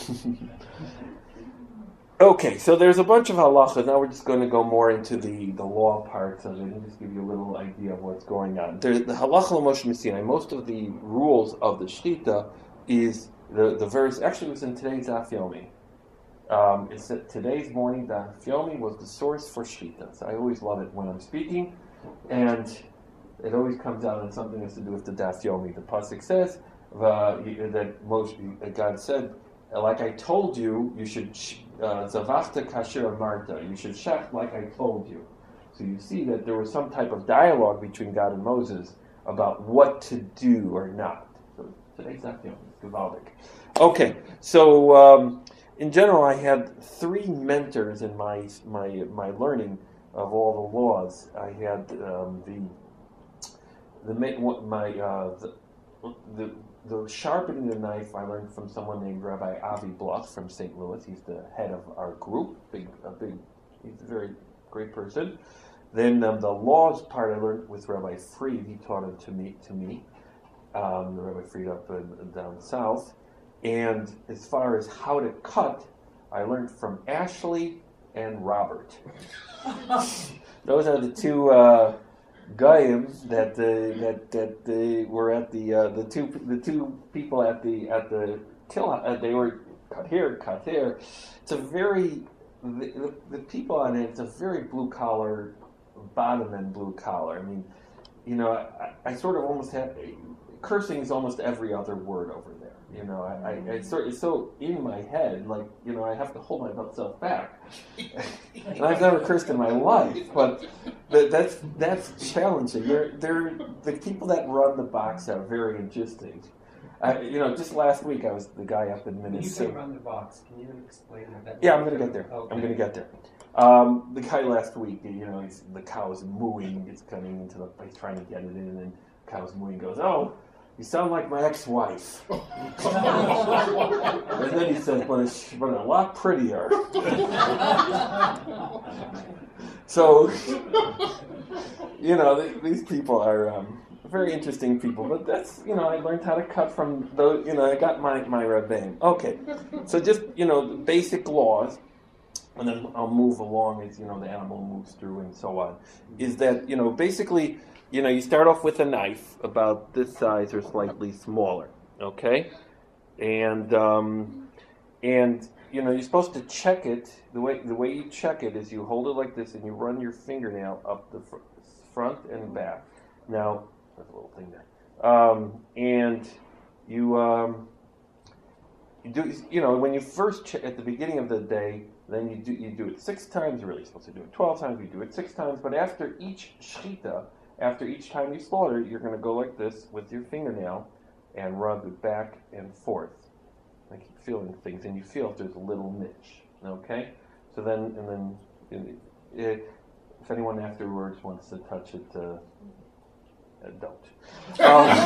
Okay, so there's a bunch of halachas. Now we're just going to go more into the, the law parts of it and just give you a little idea of what's going on. There's the halacha l'Moshe Messina. Most of the rules of the shechita is the, the verse. Actually, it was in today's Daf Yomi. Um, it's that today's morning Daf Yomi was the source for shechita. So I always love it when I'm speaking, and it always comes out in something that has to do with the Daf Yomi. The pasuk says uh, that Moshe, God said, like I told you, you should zavachta kasher amarta. You should shech like I told you. So you see that there was some type of dialogue between God and Moses about what to do or not. So today's Daf Yomi. It's Gavaldik. Okay, so. Um, In general, I had three mentors in my my my learning of all the laws. I had um, the the my uh, the, the the sharpening the knife. I learned from someone named Rabbi Avi Bluff from Saint Louis. He's the head of our group. Big a big. He's a very great person. Then um, the laws part I learned with Rabbi Fried. He taught it to me to me. Um, Rabbi Fried up in, down south. And as far as how to cut, I learned from Ashley and Robert. Those are the two uh, Goyim that uh, that that uh, were at the uh, the two the two people at the at the kill. Uh, they were cut here, cut there. It's a very the, the, the people on it. It's a very blue collar, bottom end blue collar. I mean, you know, I, I sort of almost have cursing is almost every other word over there. You know, I, I it's, so, it's so in my head, like, you know, I have to hold myself back. And I've never cursed in my life, but but that's that's challenging. They're, they're, the people that run the box are very interesting. I, you know, just last week I was the guy up in Minnesota. When you say run the box, can you explain that? Yeah, I'm going to get there. Okay. I'm going to get there. Um, the guy last week, you know, he's, the cow's mooing. It's coming into the, he's trying to get it in, and the cow's mooing goes, "Oh, you sound like my ex-wife." And then he says, but, it's, but a lot prettier. So, you know, th- these people are um, very interesting people. But that's, you know, I learned how to cut from those, you know, I got my, my Rebbeim. Okay, so just, you know, the basic laws, and then I'll move along as, you know, the animal moves through and so on, is that, you know, basically, you know, you start off with a knife about this size or slightly smaller, okay? And, um, and you know, you're supposed to check it. The way the way you check it is you hold it like this and you run your fingernail up the fr- front and back. Now, there's a little thing there. Um, and you, um, you do, you know, when you first, che- at the beginning of the day, then you do you do it six times. You're really supposed to do it twelve times. You do it six times. But after each shechita, after each time you slaughter, you're going to go like this with your fingernail and rub it back and forth. I keep feeling things, and you feel if there's a little niche. Okay? So then, and then, it, if anyone afterwards wants to touch it, uh, uh, don't.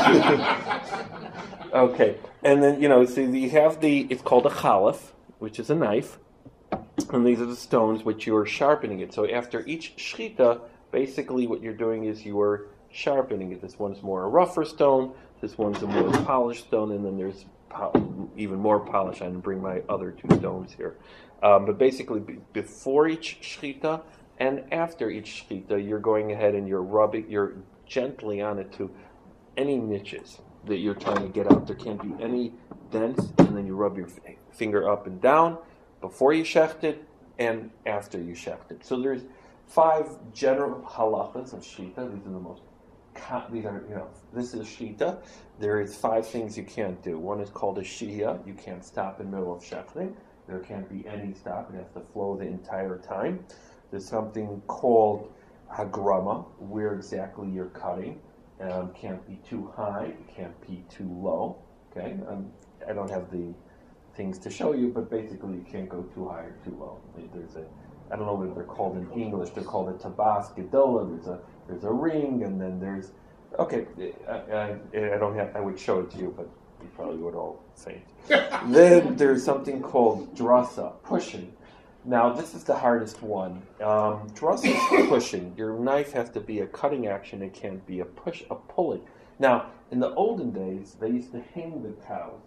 Um, okay. And then, you know, so you have the, it's called a chalaf, which is a knife. And these are the stones which you are sharpening it. So after each shechita, basically what you're doing is you are sharpening it. This one's more a rougher stone, this one's a more polished stone, and then there's po- even more polish. I didn't bring my other two stones here. Um, but basically, b- before each shechita and after each shechita, you're going ahead and you're rubbing, you're gently on it to any niches that you're trying to get out. There can't be any dents, and then you rub your f- finger up and down before you shecht it and after you shecht it. So there's five general halachas of shita. These are the most, these are, you know, this is shita. There is five things you can't do. One is called a shihya. You can't stop in the middle of shechting. There can't be any stop. It has to flow the entire time. There's something called hagrama, where exactly you're cutting. Um, can't be too high. Can't be too low. Okay, um, I don't have the things to show you, but basically you can't go too high or too low. There's a, I don't know what they're called in English. They're called a tabas gedola. There's a there's a ring, and then there's okay. I, I, I don't have. I would show it to you, but you probably would all faint. Then there's something called drasa, pushing. Now this is the hardest one. Um, drasa is pushing. Your knife has to be a cutting action. It can't be a push, a pulling. Now in the olden days, they used to hang the cows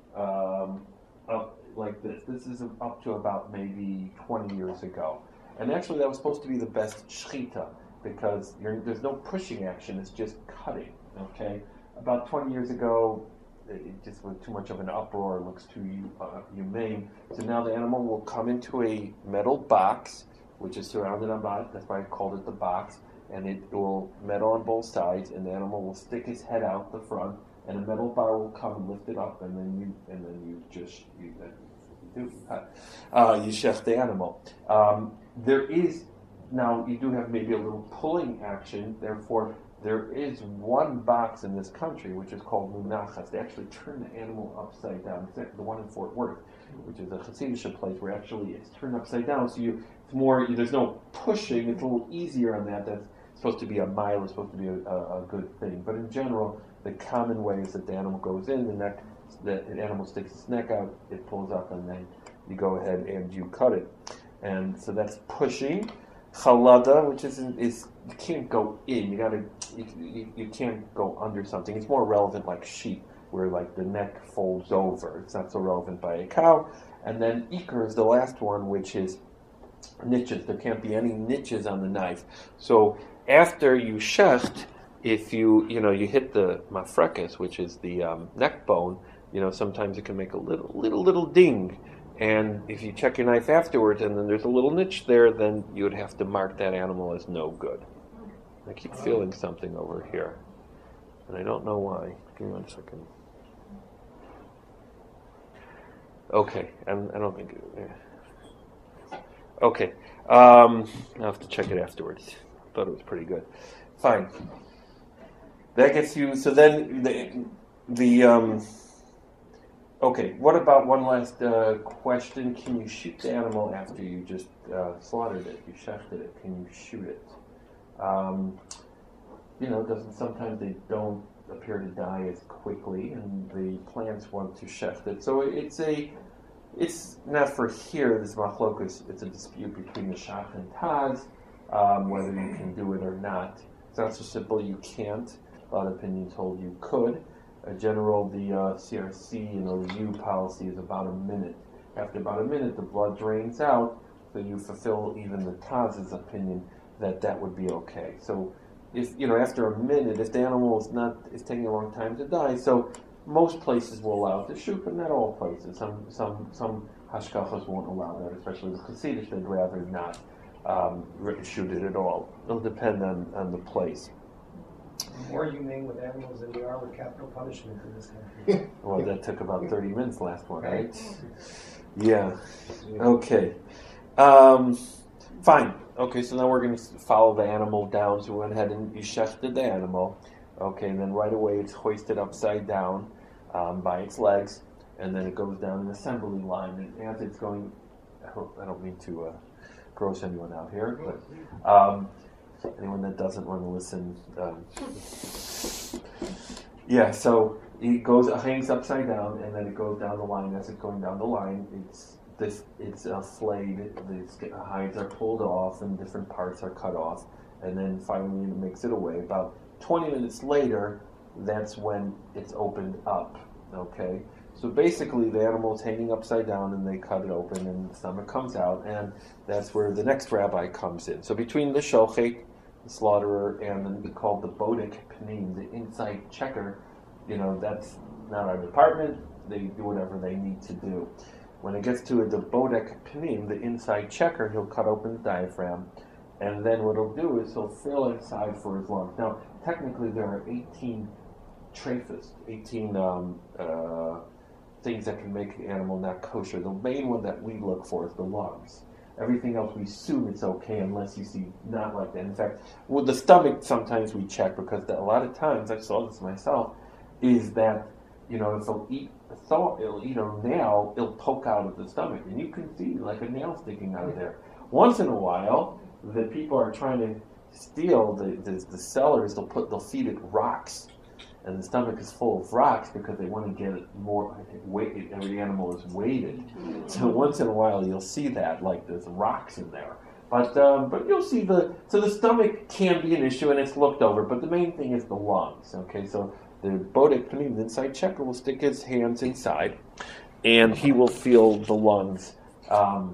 um, up like this. This is up to about maybe twenty years ago. And actually that was supposed to be the best shechita because you're, there's no pushing action, it's just cutting, okay? About twenty years ago, it just was too much of an uproar, it looks too uh, humane. So now the animal will come into a metal box, which is surrounded on by, that's why I called it the box, and it will metal on both sides, and the animal will stick his head out the front, and a metal bar will come and lift it up, and then you and then you just you, uh, you do cut. Uh, you chef the animal. Um, there is now you do have maybe a little pulling action. Therefore, there is one box in this country which is called munachas. They actually turn the animal upside down. It's the one in Fort Worth, which is a Hasidic place where actually it's turned upside down. So you it's more there's no pushing. It's a little easier on that. That's supposed to be a mile. It's supposed to be a, a, a good thing. But in general, the common way is that the animal goes in, the neck, the animal sticks its neck out, it pulls up, and then you go ahead and you cut it. And so that's pushing. Chalada, which is is you can't go in. You gotta you, you, you can't go under something. It's more relevant like sheep. where like the neck folds over. It's not so relevant by a cow. And then Iker is the last one, which is niches. There can't be any niches on the knife. So after you shecht, if you you know you hit the mafrekes, which is the um, neck bone, you know sometimes it can make a little little little ding. And if you check your knife afterwards, and then there's a little niche there, then you would have to mark that animal as no good. I keep feeling something over here, and I don't know why. Give me one second. Okay, I'm, I don't think. Yeah. Okay, um, I'll have to check it afterwards. Thought it was pretty good. Fine. That gets you. So then the the. Um, Okay, what about one last uh, question? Can you shoot the animal after you just uh, slaughtered it, you shechted it? Can you shoot it? Um, you know, doesn't sometimes they don't appear to die as quickly, and the plants want to shecht it. So it's a, it's not for here. This machlokus. It's a dispute between the Shach and Taz, um, whether you can do it or not. It's not so simple. You can't. A lot of opinions hold you could. A general, the uh, C R C, you know, review policy is about a minute. After about a minute, the blood drains out, so you fulfill even the Taz's opinion that that would be okay. So, if you know, after a minute, if the animal is not is taking a long time to die, so most places will allow it to shoot, but not all places. Some some some hashkachas won't allow that, especially the Hasidic. They'd rather not um, shoot it at all. It'll depend on, on the place. More humane with animals than we are with capital punishment in this country. Well, that took about thirty minutes last one, right? Yeah. Okay. Um, fine. Okay, so now we're going to follow the animal down. So we went ahead and you shechted the animal. Okay, and then right away it's hoisted upside down um, by its legs, and then it goes down an assembly line. And as it's going, I, hope, I don't mean to uh, gross anyone out here, but um, anyone that doesn't want to listen. Um, yeah, so it goes, it hangs upside down, and then it goes down the line. As it's going down the line, it's this, it's uh, flayed. The hides are pulled off, and different parts are cut off, and then finally it makes it away. About twenty minutes later, that's when it's opened up. Okay, so basically the animal is hanging upside down, and they cut it open, and the stomach comes out, and that's where the next rabbi comes in. So between the shochet, the slaughterer, and then called the bodek panim, the inside checker, you know, that's not our department. They do whatever they need to do. When it gets to the bodek panim, the inside checker, he'll cut open the diaphragm, and then what he'll do is he'll fill inside for his lungs. Now, technically, there are eighteen trephis, eighteen um, uh, things that can make the animal not kosher. The main one that we look for is the lungs. Everything else, we assume it's okay unless you see not like that. In fact, with the stomach, sometimes we check because the, a lot of times, I saw this myself, is that, you know, if it'll eat a thought, it'll eat a nail, it'll poke out of the stomach, and you can see like a nail sticking out of there. Once in a while, the people are trying to steal the, the, the sellers, they'll put, they'll feed it rocks. And the stomach is full of rocks because they want to get it more weight. Every animal is weighted, so once in a while you'll see that, like there's rocks in there. But um, but you'll see the so the stomach can be an issue and it's looked over. But the main thing is the lungs. Okay, so the bodek panim, the inside checker, will stick his hands inside, and he will feel the lungs. Um,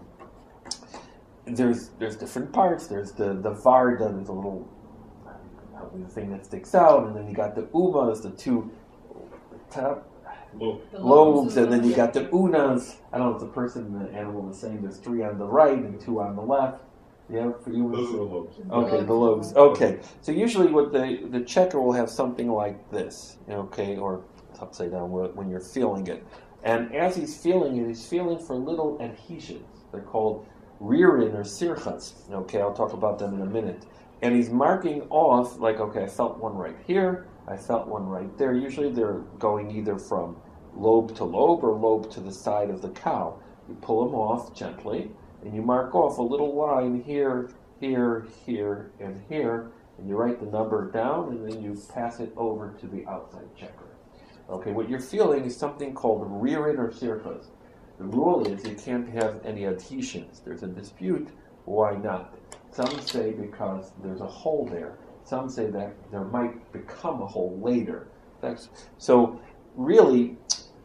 there's there's different parts. There's the the varda. There's a little. The thing that sticks out, and then you got the umas, the two top lobes, lobes, and then you got the unas. I don't know if the person, the animal is saying there's three on the right and two on the left. Yeah, for you. Those are the lobes. Okay, the lobes. Okay, so usually what the the checker will have something like this. Okay, or upside down when you're feeling it, and as he's feeling it, he's feeling for little adhesions. They're called ririn or sirchas. Okay, I'll talk about them in a minute. And he's marking off, like, okay, I felt one right here, I felt one right there. Usually they're going either from lobe to lobe or lobe to the side of the cow. You pull them off gently, and you mark off a little line here, here, here, and here, and you write the number down, and then you pass it over to the outside checker. Okay, what you're feeling is something called ririn or sirchas. The rule is you can't have any adhesions. There's a dispute. Why not? Some say because there's a hole there. Some say that there might become a hole later. That's, so really,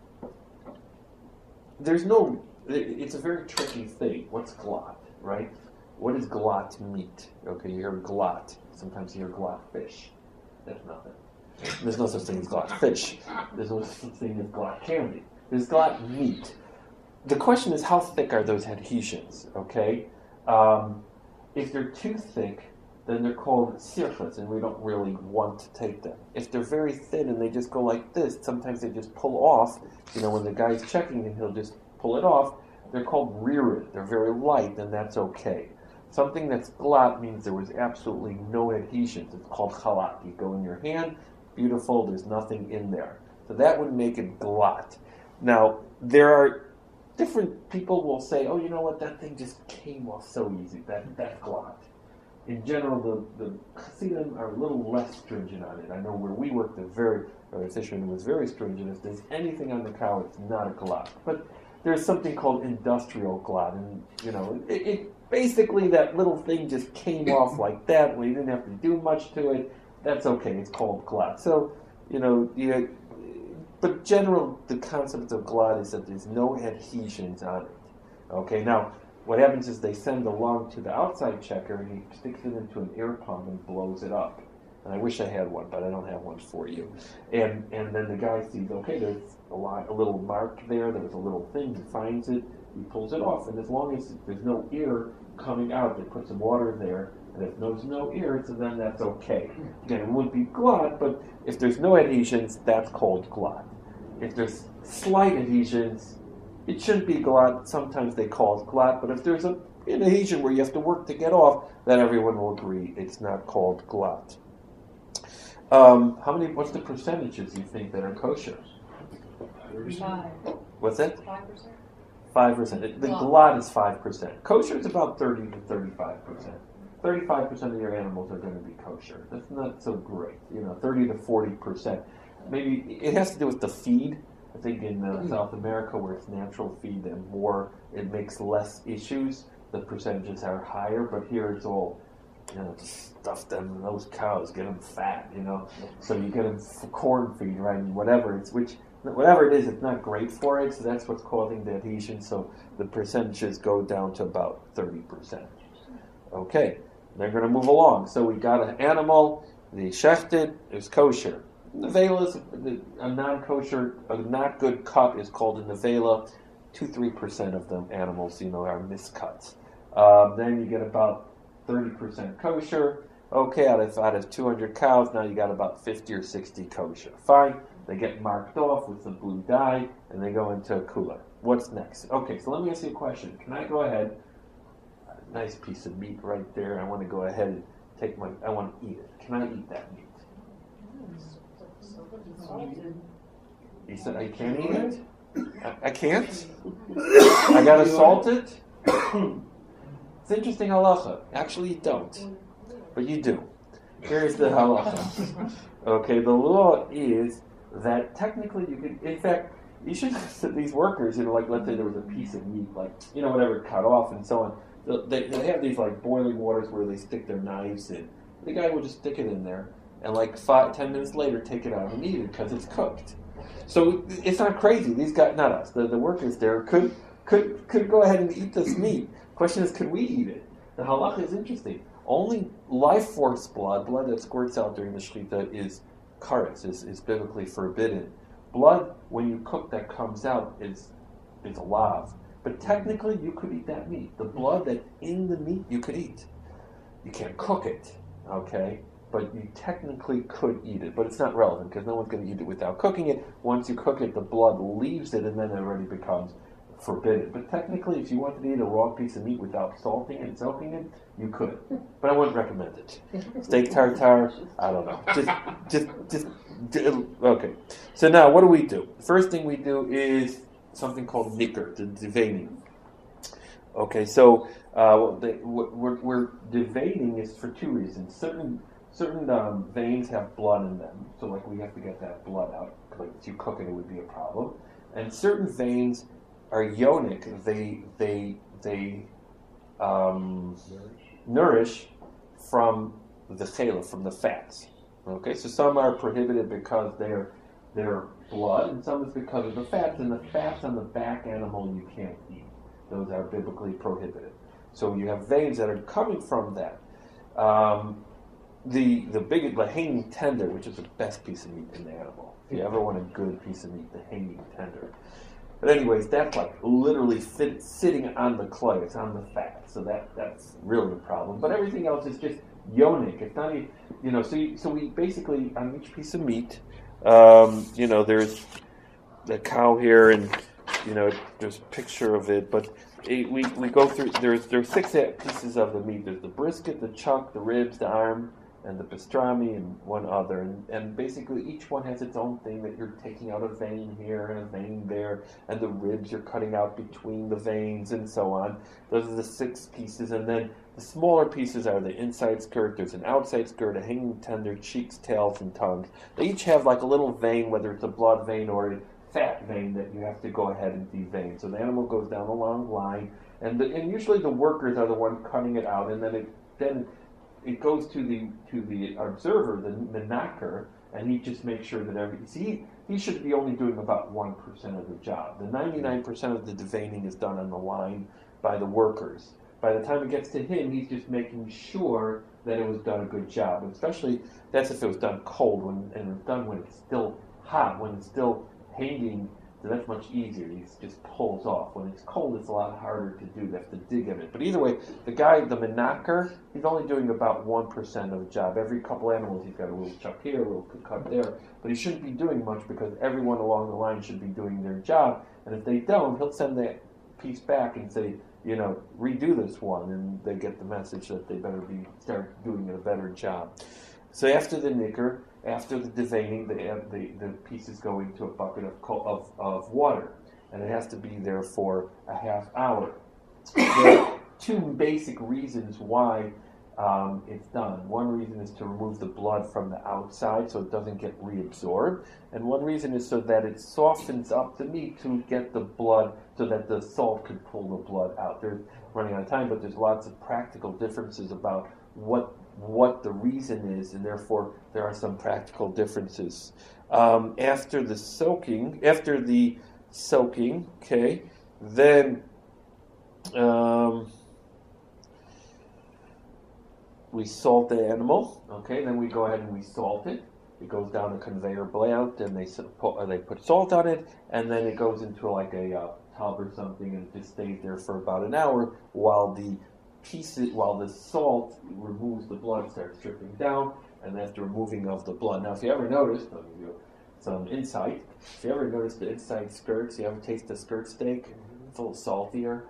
there's no, it's a very tricky thing. What's glot, right? What is glot meat? Okay, you hear glot. Sometimes you hear glot fish. That's nothing. There's no such thing as glot fish. There's no such thing as glot candy. There's glot meat. The question is, how thick are those adhesions, okay? Um, if they're too thick, then they're called sirchas, and we don't really want to take them. If they're very thin and they just go like this, sometimes they just pull off. You know, when the guy's checking and he'll just pull it off, they're called ririd. They're very light, and that's okay. Something that's glot means there was absolutely no adhesions. It's called chalat. You go in your hand, beautiful, there's nothing in there. So that would make it glot. Now, there are different people will say, oh, you know what, that thing just came off so easy, that, that's glot. In general, the, the Hasidim are a little less stringent on it. I know where we worked, the very, or Fisherman was very stringent. If there's anything on the cow, it's not a glot. But there's something called industrial glot, and, you know, it, it basically that little thing just came off like that, we didn't have to do much to it. That's okay, it's called glot. So, you know, you, but general, the concept of glot is that there's no adhesions on it. Okay, now, what happens is they send along to the outside checker and he sticks it into an air pump and blows it up. And I wish I had one, but I don't have one for you. And and then the guy sees, okay, there's a, lot, a little mark there, there's a little thing, he finds it, he pulls it off. And as long as there's no air coming out, they put some water there, and if there's no air, so then that's okay. Again, it wouldn't be glot, but if there's no adhesions, that's called glot. If there's slight adhesions, it shouldn't be glot. Sometimes they call it glot, but if there's a, an adhesion where you have to work to get off, then everyone will agree it's not called glot. Um, how many? What's the percentages you think that are kosher? Five. What's that? Five percent. Five percent. The Glot. glot is five percent. Kosher is about thirty to thirty-five percent. Thirty-five percent of your animals are going to be kosher. That's not so great. You know, thirty to forty percent. Maybe it has to do with the feed. I think in uh, South America, where it's natural feed and more, it makes less issues. The percentages are higher, but here it's all, you know, just stuff them, those cows, get them fat, you know. So you get them for corn feed, right, and whatever it's, which, whatever it is, it's not great for it, so that's what's causing the adhesion, so the percentages go down to about thirty percent. Okay, they're going to move along. So we got an animal, the shechted is kosher. Nevela is a non-kosher, a not good cut is called a nevela. Two, three percent of them animals, you know, are miscuts. Um, then you get about thirty percent kosher. Okay, out of out of two hundred cows, now you got about fifty or sixty kosher. Fine. They get marked off with some blue dye, and they go into a cooler. What's next? Okay, so let me ask you a question. Can I go ahead? A nice piece of meat right there. I want to go ahead and take my. I want to eat it. Can I eat that meat? He said, I can't eat it? I, I can't? I gotta salt it? It's interesting halacha. Actually, you don't. But you do. Here's the halacha. Okay, the law is that technically you can, in fact, you should have these workers, you know, like let's say there was a piece of meat, like, you know, whatever, cut off and so on. They, they have these like boiling waters where they stick their knives in. The guy will just stick it in there. And like five, ten minutes later, take it out and eat it because it's cooked. So it's not crazy. These guys, not us, the, the workers there could could could go ahead and eat this meat. Question is, can we eat it? The halacha is interesting. Only life force blood, blood that squirts out during the shechita, is karetz, is, is biblically forbidden. Blood, when you cook, that comes out is is a lav. But technically, you could eat that meat. The blood that's in the meat, you could eat. You can't cook it, okay? But you technically could eat it, but it's not relevant because no one's going to eat it without cooking it. Once you cook it, the blood leaves it, and then it already becomes forbidden. But technically, if you wanted to eat a raw piece of meat without salting it and soaking it, you could. But I wouldn't recommend it. Steak tartare, I don't know. Just, just, just, okay. So now, what do we do? The first thing we do is something called nicker, the deveining. Okay, so uh, the, what we're, we're deveining is for two reasons. Certain Certain um, veins have blood in them, so like we have to get that blood out. Like if you cook it, it would be a problem. And certain veins are yonic; they they they um, nourish from the chela, from the fats. Okay, so some are prohibited because they're they're blood, and some is because of the fats, and the fats on the back animal you can't eat. Those are biblically prohibited. So you have veins that are coming from that. Um, the the big the hanging tender, which is the best piece of meat in the animal. If you ever want a good piece of meat, the hanging tender. But anyways, that's like literally fit, sitting on the clay. It's on the fat, so that that's really the problem. But everything else is just yonic. It's not, you know. So you, so we basically on each piece of meat, um, you know, there's the cow here, and you know, there's a picture of it. But it, we we go through. There's there's six pieces of the meat. There's the brisket, the chuck, the ribs, the arm, and the pastrami, and one other. And, and basically each one has its own thing that you're taking out a vein here and a vein there, and the ribs you're cutting out between the veins and so on. Those are the six pieces. And then the smaller pieces are the inside skirt, there's an outside skirt, a hanging tender, cheeks, tails, and tongues. They each have like a little vein, whether it's a blood vein or a fat vein that you have to go ahead and devein. So the animal goes down a long line, and the, and usually the workers are the ones cutting it out, and then it then it goes to the to the observer, the, the knocker, and he just makes sure that every see he should be only doing about one percent of the job. The ninety-nine percent of the deveining is done on the line by the workers. By the time it gets to him, he's just making sure that it was done a good job. And especially that's if it was done cold, when and it was done when it's still hot, when it's still hanging. So that's much easier. He just pulls off. When it's cold, it's a lot harder to do. They have to dig at it. But either way, the guy, the menaker, he's only doing about one percent of the job. Every couple animals, he's got a little chuck here, a little cut there. But he shouldn't be doing much because everyone along the line should be doing their job. And if they don't, he'll send that piece back and say, you know, redo this one. And they get the message that they better be start doing a better job. So after the nicker, after the deveining, the, the the pieces go into a bucket of, of of water, and it has to be there for a half hour. There are two basic reasons why um, it's done. One reason is to remove the blood from the outside so it doesn't get reabsorbed, and one reason is so that it softens up the meat to get the blood, so that the salt could pull the blood out. They're running out of time, but there's lots of practical differences about what what the reason is, and therefore there are some practical differences. Um, after the soaking, after the soaking, okay, then um, we salt the animal, okay, then we go ahead and we salt it. It goes down a conveyor belt, and they put, they put salt on it, and then it goes into like a uh, tub or something, and it just stays there for about an hour while the pieces, while the salt removes the blood, starts dripping down, and that's the removing of the blood. Now, if you ever noticed, I'll give you some insight. If you ever noticed the inside skirts, you ever taste the skirt steak? It's a little saltier.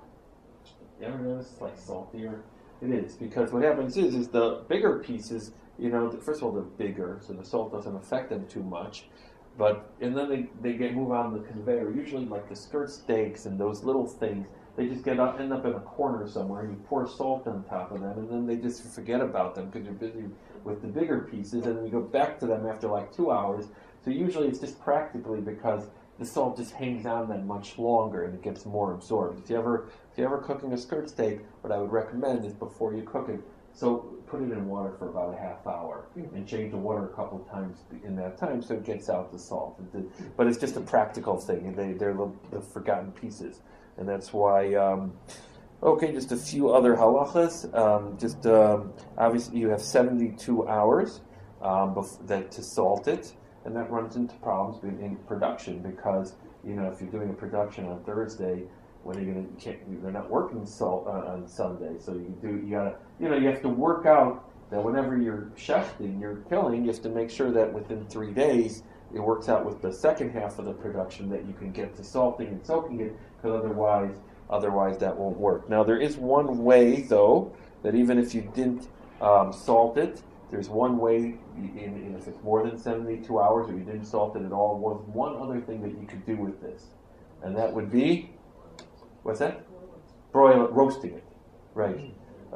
You ever notice it's like saltier? It is, because what happens is, is the bigger pieces, you know, first of all, they're bigger, so the salt doesn't affect them too much. But, and then they, they get move on the conveyor. Usually, like the skirt steaks and those little things, they just get up, end up in a corner somewhere, and you pour salt on top of them, and then they just forget about them because you're busy with the bigger pieces, and then you go back to them after like two hours. So usually it's just practically because the salt just hangs on them much longer and it gets more absorbed. If you ever if you're ever cooking a skirt steak, what I would recommend is before you cook it, so put it in water for about a half hour and change the water a couple of times in that time so it gets out the salt. But it's just a practical thing. They, they're the, the forgotten pieces. And that's why, um, okay, just a few other halachas. Um, just um, obviously you have seventy-two hours um, bef- that to salt it, and that runs into problems in, in production because, you know, if you're doing a production on Thursday, when are you gonna? You can't, they're not working salt uh, on Sunday, so you do. You gotta, you know, you have to work out that whenever you're shechting, you're killing. You have to make sure that within three days it works out with the second half of the production that you can get to salting and soaking it, because otherwise, otherwise that won't work. Now there is one way though that even if you didn't um, salt it, there's one way. In, in, if it's more than seventy-two hours or you didn't salt it at all, was one other thing that you could do with this, and that would be. What's that? Broil it, roasting it, right?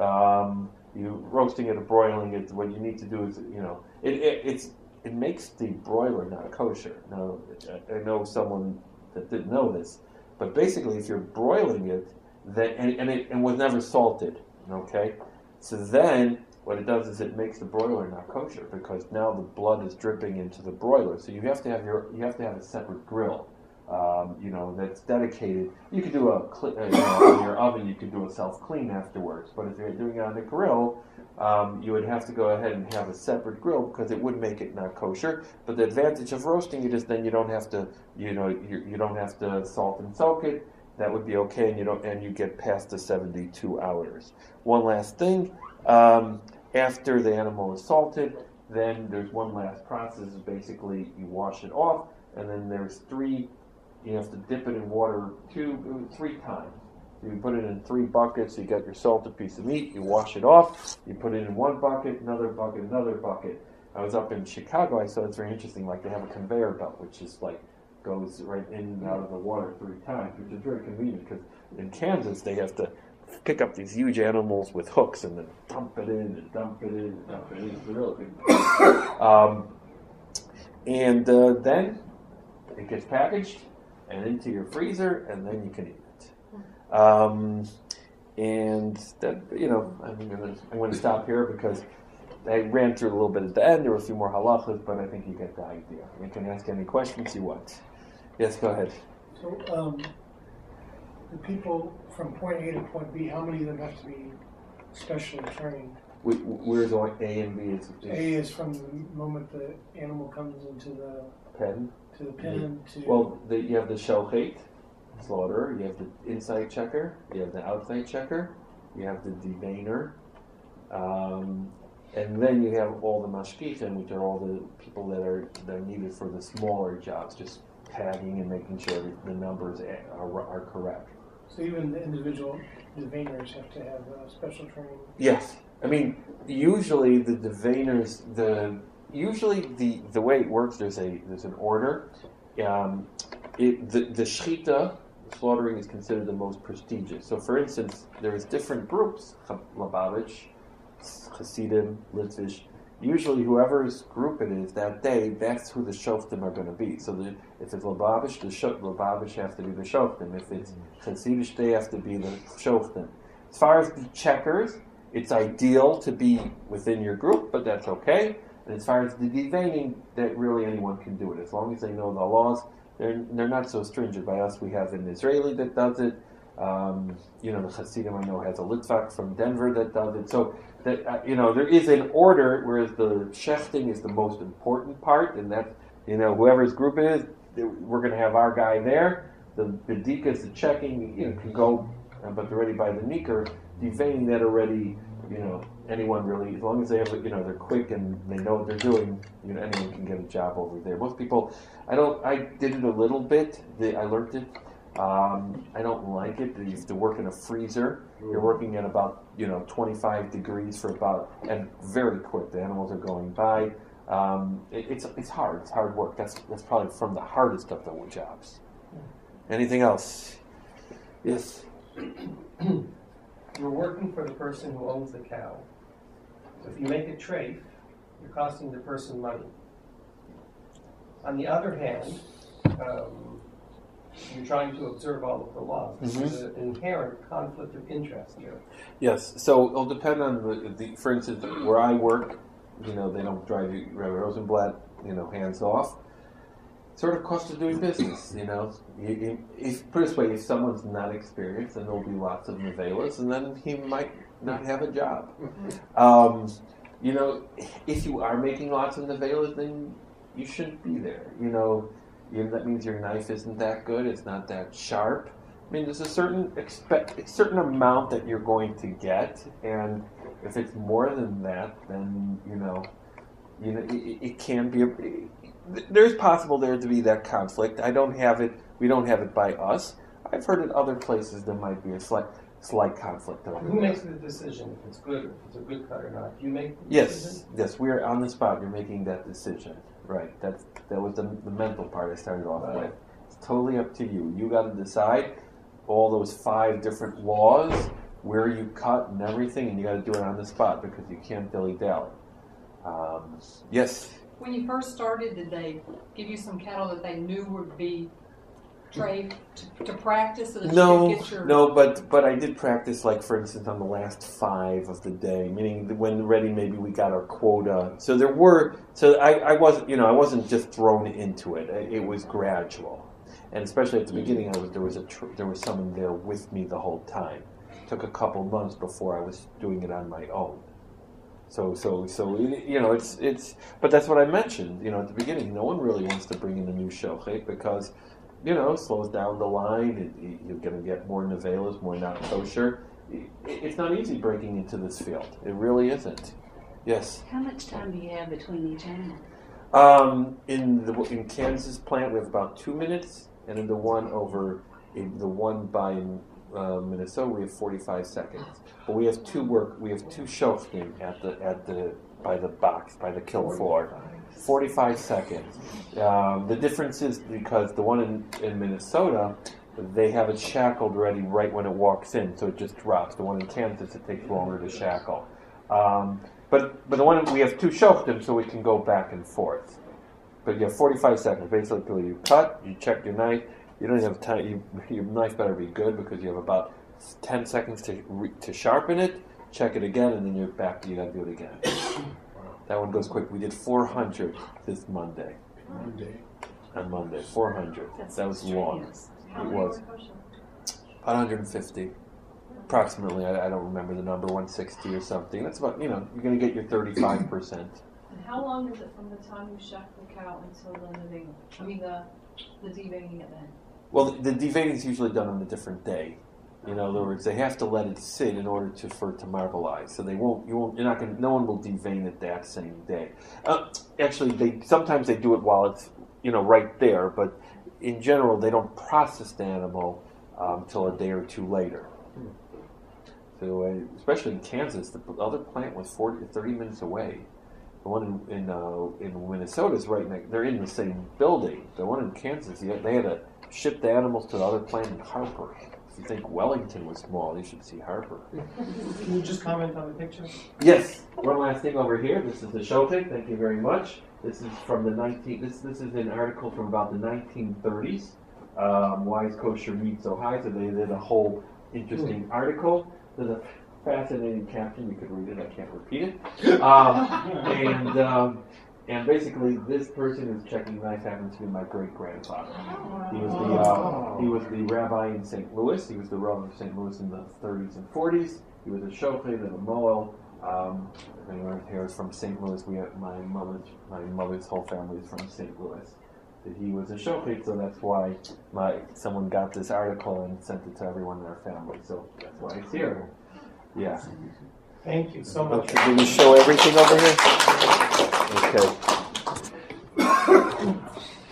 Um, you roasting it or broiling it. What you need to do is, you know, it, it it's it makes the broiler not kosher. Now, I know someone that didn't know this, but basically, if you're broiling it, then and, and it and was never salted, okay, so then what it does is it makes the broiler not kosher because now the blood is dripping into the broiler. So you have to have your you have to have a separate grill, um, you know, that's dedicated. You could do a cl- uh, you know, in your oven. You could do a self clean afterwards. But if you're doing it on the grill, um, you would have to go ahead and have a separate grill because it would make it not kosher. But the advantage of roasting it is then you don't have to you know you, you don't have to salt and soak it. That would be okay, and you don't and you get past the seventy-two hours. One last thing. Um, After the animal is salted, then there's one last process. Is basically you wash it off, and then there's three. You have to dip it in water two, three times. So you put it in three buckets. You get your salted piece of meat. You wash it off. You put it in one bucket, another bucket, another bucket. I was up in Chicago. I saw it's very interesting. Like they have a conveyor belt, which is like goes right in and out of the water three times, which is very convenient because in Kansas they have to pick up these huge animals with hooks and then dump it in and dump it in and dump it in. It's really good. Um, and uh, then it gets packaged and into your freezer, and then you can eat it. Um, and that, you know, I'm going to I'm going to stop here because I ran through a little bit at the end. There were a few more halachas, but I think you get the idea. You can ask any questions you want. Yes, go ahead. So, um, the people from point A to point B, how many of them have to be specially trained? We, where's only A and B? Is, is A is from the moment the animal comes into the pen. to the pen to. Well, the, you have the shochet, slaughterer. You have the inside checker. You have the outside checker. You have the deveiner. Um, and then you have all the mashgichim, which are all the people that are that are needed for the smaller jobs, just tagging and making sure that the numbers are, are correct. So even the individual deveiners have to have uh, special training. Yes, I mean usually the deveiners, the usually the, the way it works, there's a there's an order. Um, it, the the shechita, slaughtering, is considered the most prestigious. So, for instance, there's different groups: Lubavitch, Hasidim, Litvish. Usually, whoever's group it is that day, that's who the shoftim are going to be. So, the, if it's Lubavitch, the sho- Lubavitch have to be the shoftim. If it's Hasidish, they have to be the shoftim. As far as the checkers, it's ideal to be within your group, but that's okay. And as far as the deveining, that really anyone can do it as long as they know the laws. They're they're not so stringent. By us, we have an Israeli that does it. Um, you know, the Hasidim I know has a Litvak from Denver that does it. So that uh, you know, there is an order. Whereas the shechting is the most important part, and that you know, whoever's group it is, we're going to have our guy there. The bedikas, the checking, you know, can go, uh, but they're ready by the nicker. Deveining that already. You know, anyone really, as long as they have, you know, they're quick and they know what they're doing, you know, anyone can get a job over there. Most people, I don't, I did it a little bit. The, I learned it. Um, I don't like it. You have to work in a freezer. You're working at about, you know, twenty-five degrees for about, and very quick. The animals are going by. Um, it, it's it's hard. It's hard work. That's that's probably from the hardest of the jobs. Anything else? Yes. You're working for the person who owns the cow. So if you make a treif, you're costing the person money. On the other hand, um, you're trying to observe all of the laws. Mm-hmm. There's an inherent conflict of interest here. Yes. So it'll depend on the, the for instance, where I work, you know, they don't drive you, Rabbi Rosenblatt, you know, hands off. Sort of cost of doing business, you know. You, you, if, put it this way, if someone's not experienced, then there'll be lots of nevelas, and then he might not have a job. Um, you know, if you are making lots of nevelas, then you shouldn't be there. You know, you, that means your knife isn't that good. It's not that sharp. I mean, there's a certain expect, a certain amount that you're going to get, and if it's more than that, then you know, you know, it, it can be a. It, There's possible there to be that conflict. I don't have it. We don't have it by us. I've heard at other places there might be a slight, slight conflict over Who there. makes the decision if it's good, if it's a good cut or not? Do you make the Yes, decision? yes. We are on the spot. You're making that decision, right? That's that was the, the mental part I started off Right. with. It's totally up to you. You got to decide all those five different laws, where you cut and everything, and you got to do it on the spot because you can't dilly dally. Um, yes. When you first started, did they give you some cattle that they knew would be Trey, to, to practice so that No, you can get your... no, but but I did practice, like for instance, on the last five of the day, meaning that when ready, maybe we got our quota. So there were, so I, I wasn't, you know, I wasn't just thrown into it. It, it was gradual, and especially at the beginning, I was there was a tr- there was someone there with me the whole time. It took a couple months before I was doing it on my own. So so so you know, it's it's, but that's what I mentioned. You know, at the beginning, no one really wants to bring in a new shochet because, you know, slows down the line. It, it, you're going to get more nevelas, more not kosher. It, it's not easy breaking into this field. It really isn't. Yes. How much time do you have between each animal? Um, in the in Kansas plant, we have about two minutes, and in the one over in the one by uh, Minnesota, we have forty-five seconds. But we have two work. We have two shoftim at the at the by the box by the kill floor. forty-five seconds. Um, the difference is because the one in, in Minnesota, they have it shackled ready right when it walks in, so it just drops. The one in Kansas, it takes longer to shackle. Um, but but the one we have two shoftim, so we can go back and forth. But you have forty-five seconds. Basically, you cut, you check your knife. You don't have time. You, your knife better be good because you have about ten seconds to re, to sharpen it. Check it again, and then you're back. You got to do it again. That one goes quick. We did four hundred this Monday. Monday. On Monday, four hundred. That's That was long. strenuous. It was. About one hundred fifty. Approximately, I, I don't remember the number, one sixty or something. That's about, you know, you're going to get your thirty-five percent. And how long is it from the time you shuck the cow until the living, I mean, the, the deveining it then? Well, the, the deveining is usually done on a different day. In other words, they have to let it sit in order to for it to marbleize. So they won't. You won't. You're not going. No one will devein it that same day. Uh, actually, they sometimes they do it while it's, you know, right there. But in general, they don't process the animal um, till a day or two later. So, uh, especially in Kansas, the other plant was forty to thirty minutes away. The one in in, uh, in Minnesota is right next. They're in the same building. The one in Kansas, they had to ship the animals to the other plant in Harper. If you think Wellington was small, you should see Harper. Can you just comment on the picture? Yes. One last thing over here. This is the showcase. Thank you very much. This is from the nineteen. This this is an article from about the nineteen thirties. Um, why is kosher meat so high? So they did a whole interesting article. There's a fascinating caption. You could read it. I can't repeat it. Um, and um, and basically, this person who's checking knife happens to be my great grandfather. He was the uh, he was the rabbi in Saint Louis. He was the rabbi of Saint Louis in the thirties and forties. He was a shochet and a moel. Um, if anyone here is from Saint Louis, we have my mother's my mother's whole family is from Saint Louis. He was a shochet, so that's why my someone got this article and sent it to everyone in our family. So that's why it's here. Yeah. Thank you so much. Okay, did we show everything over here? Okay.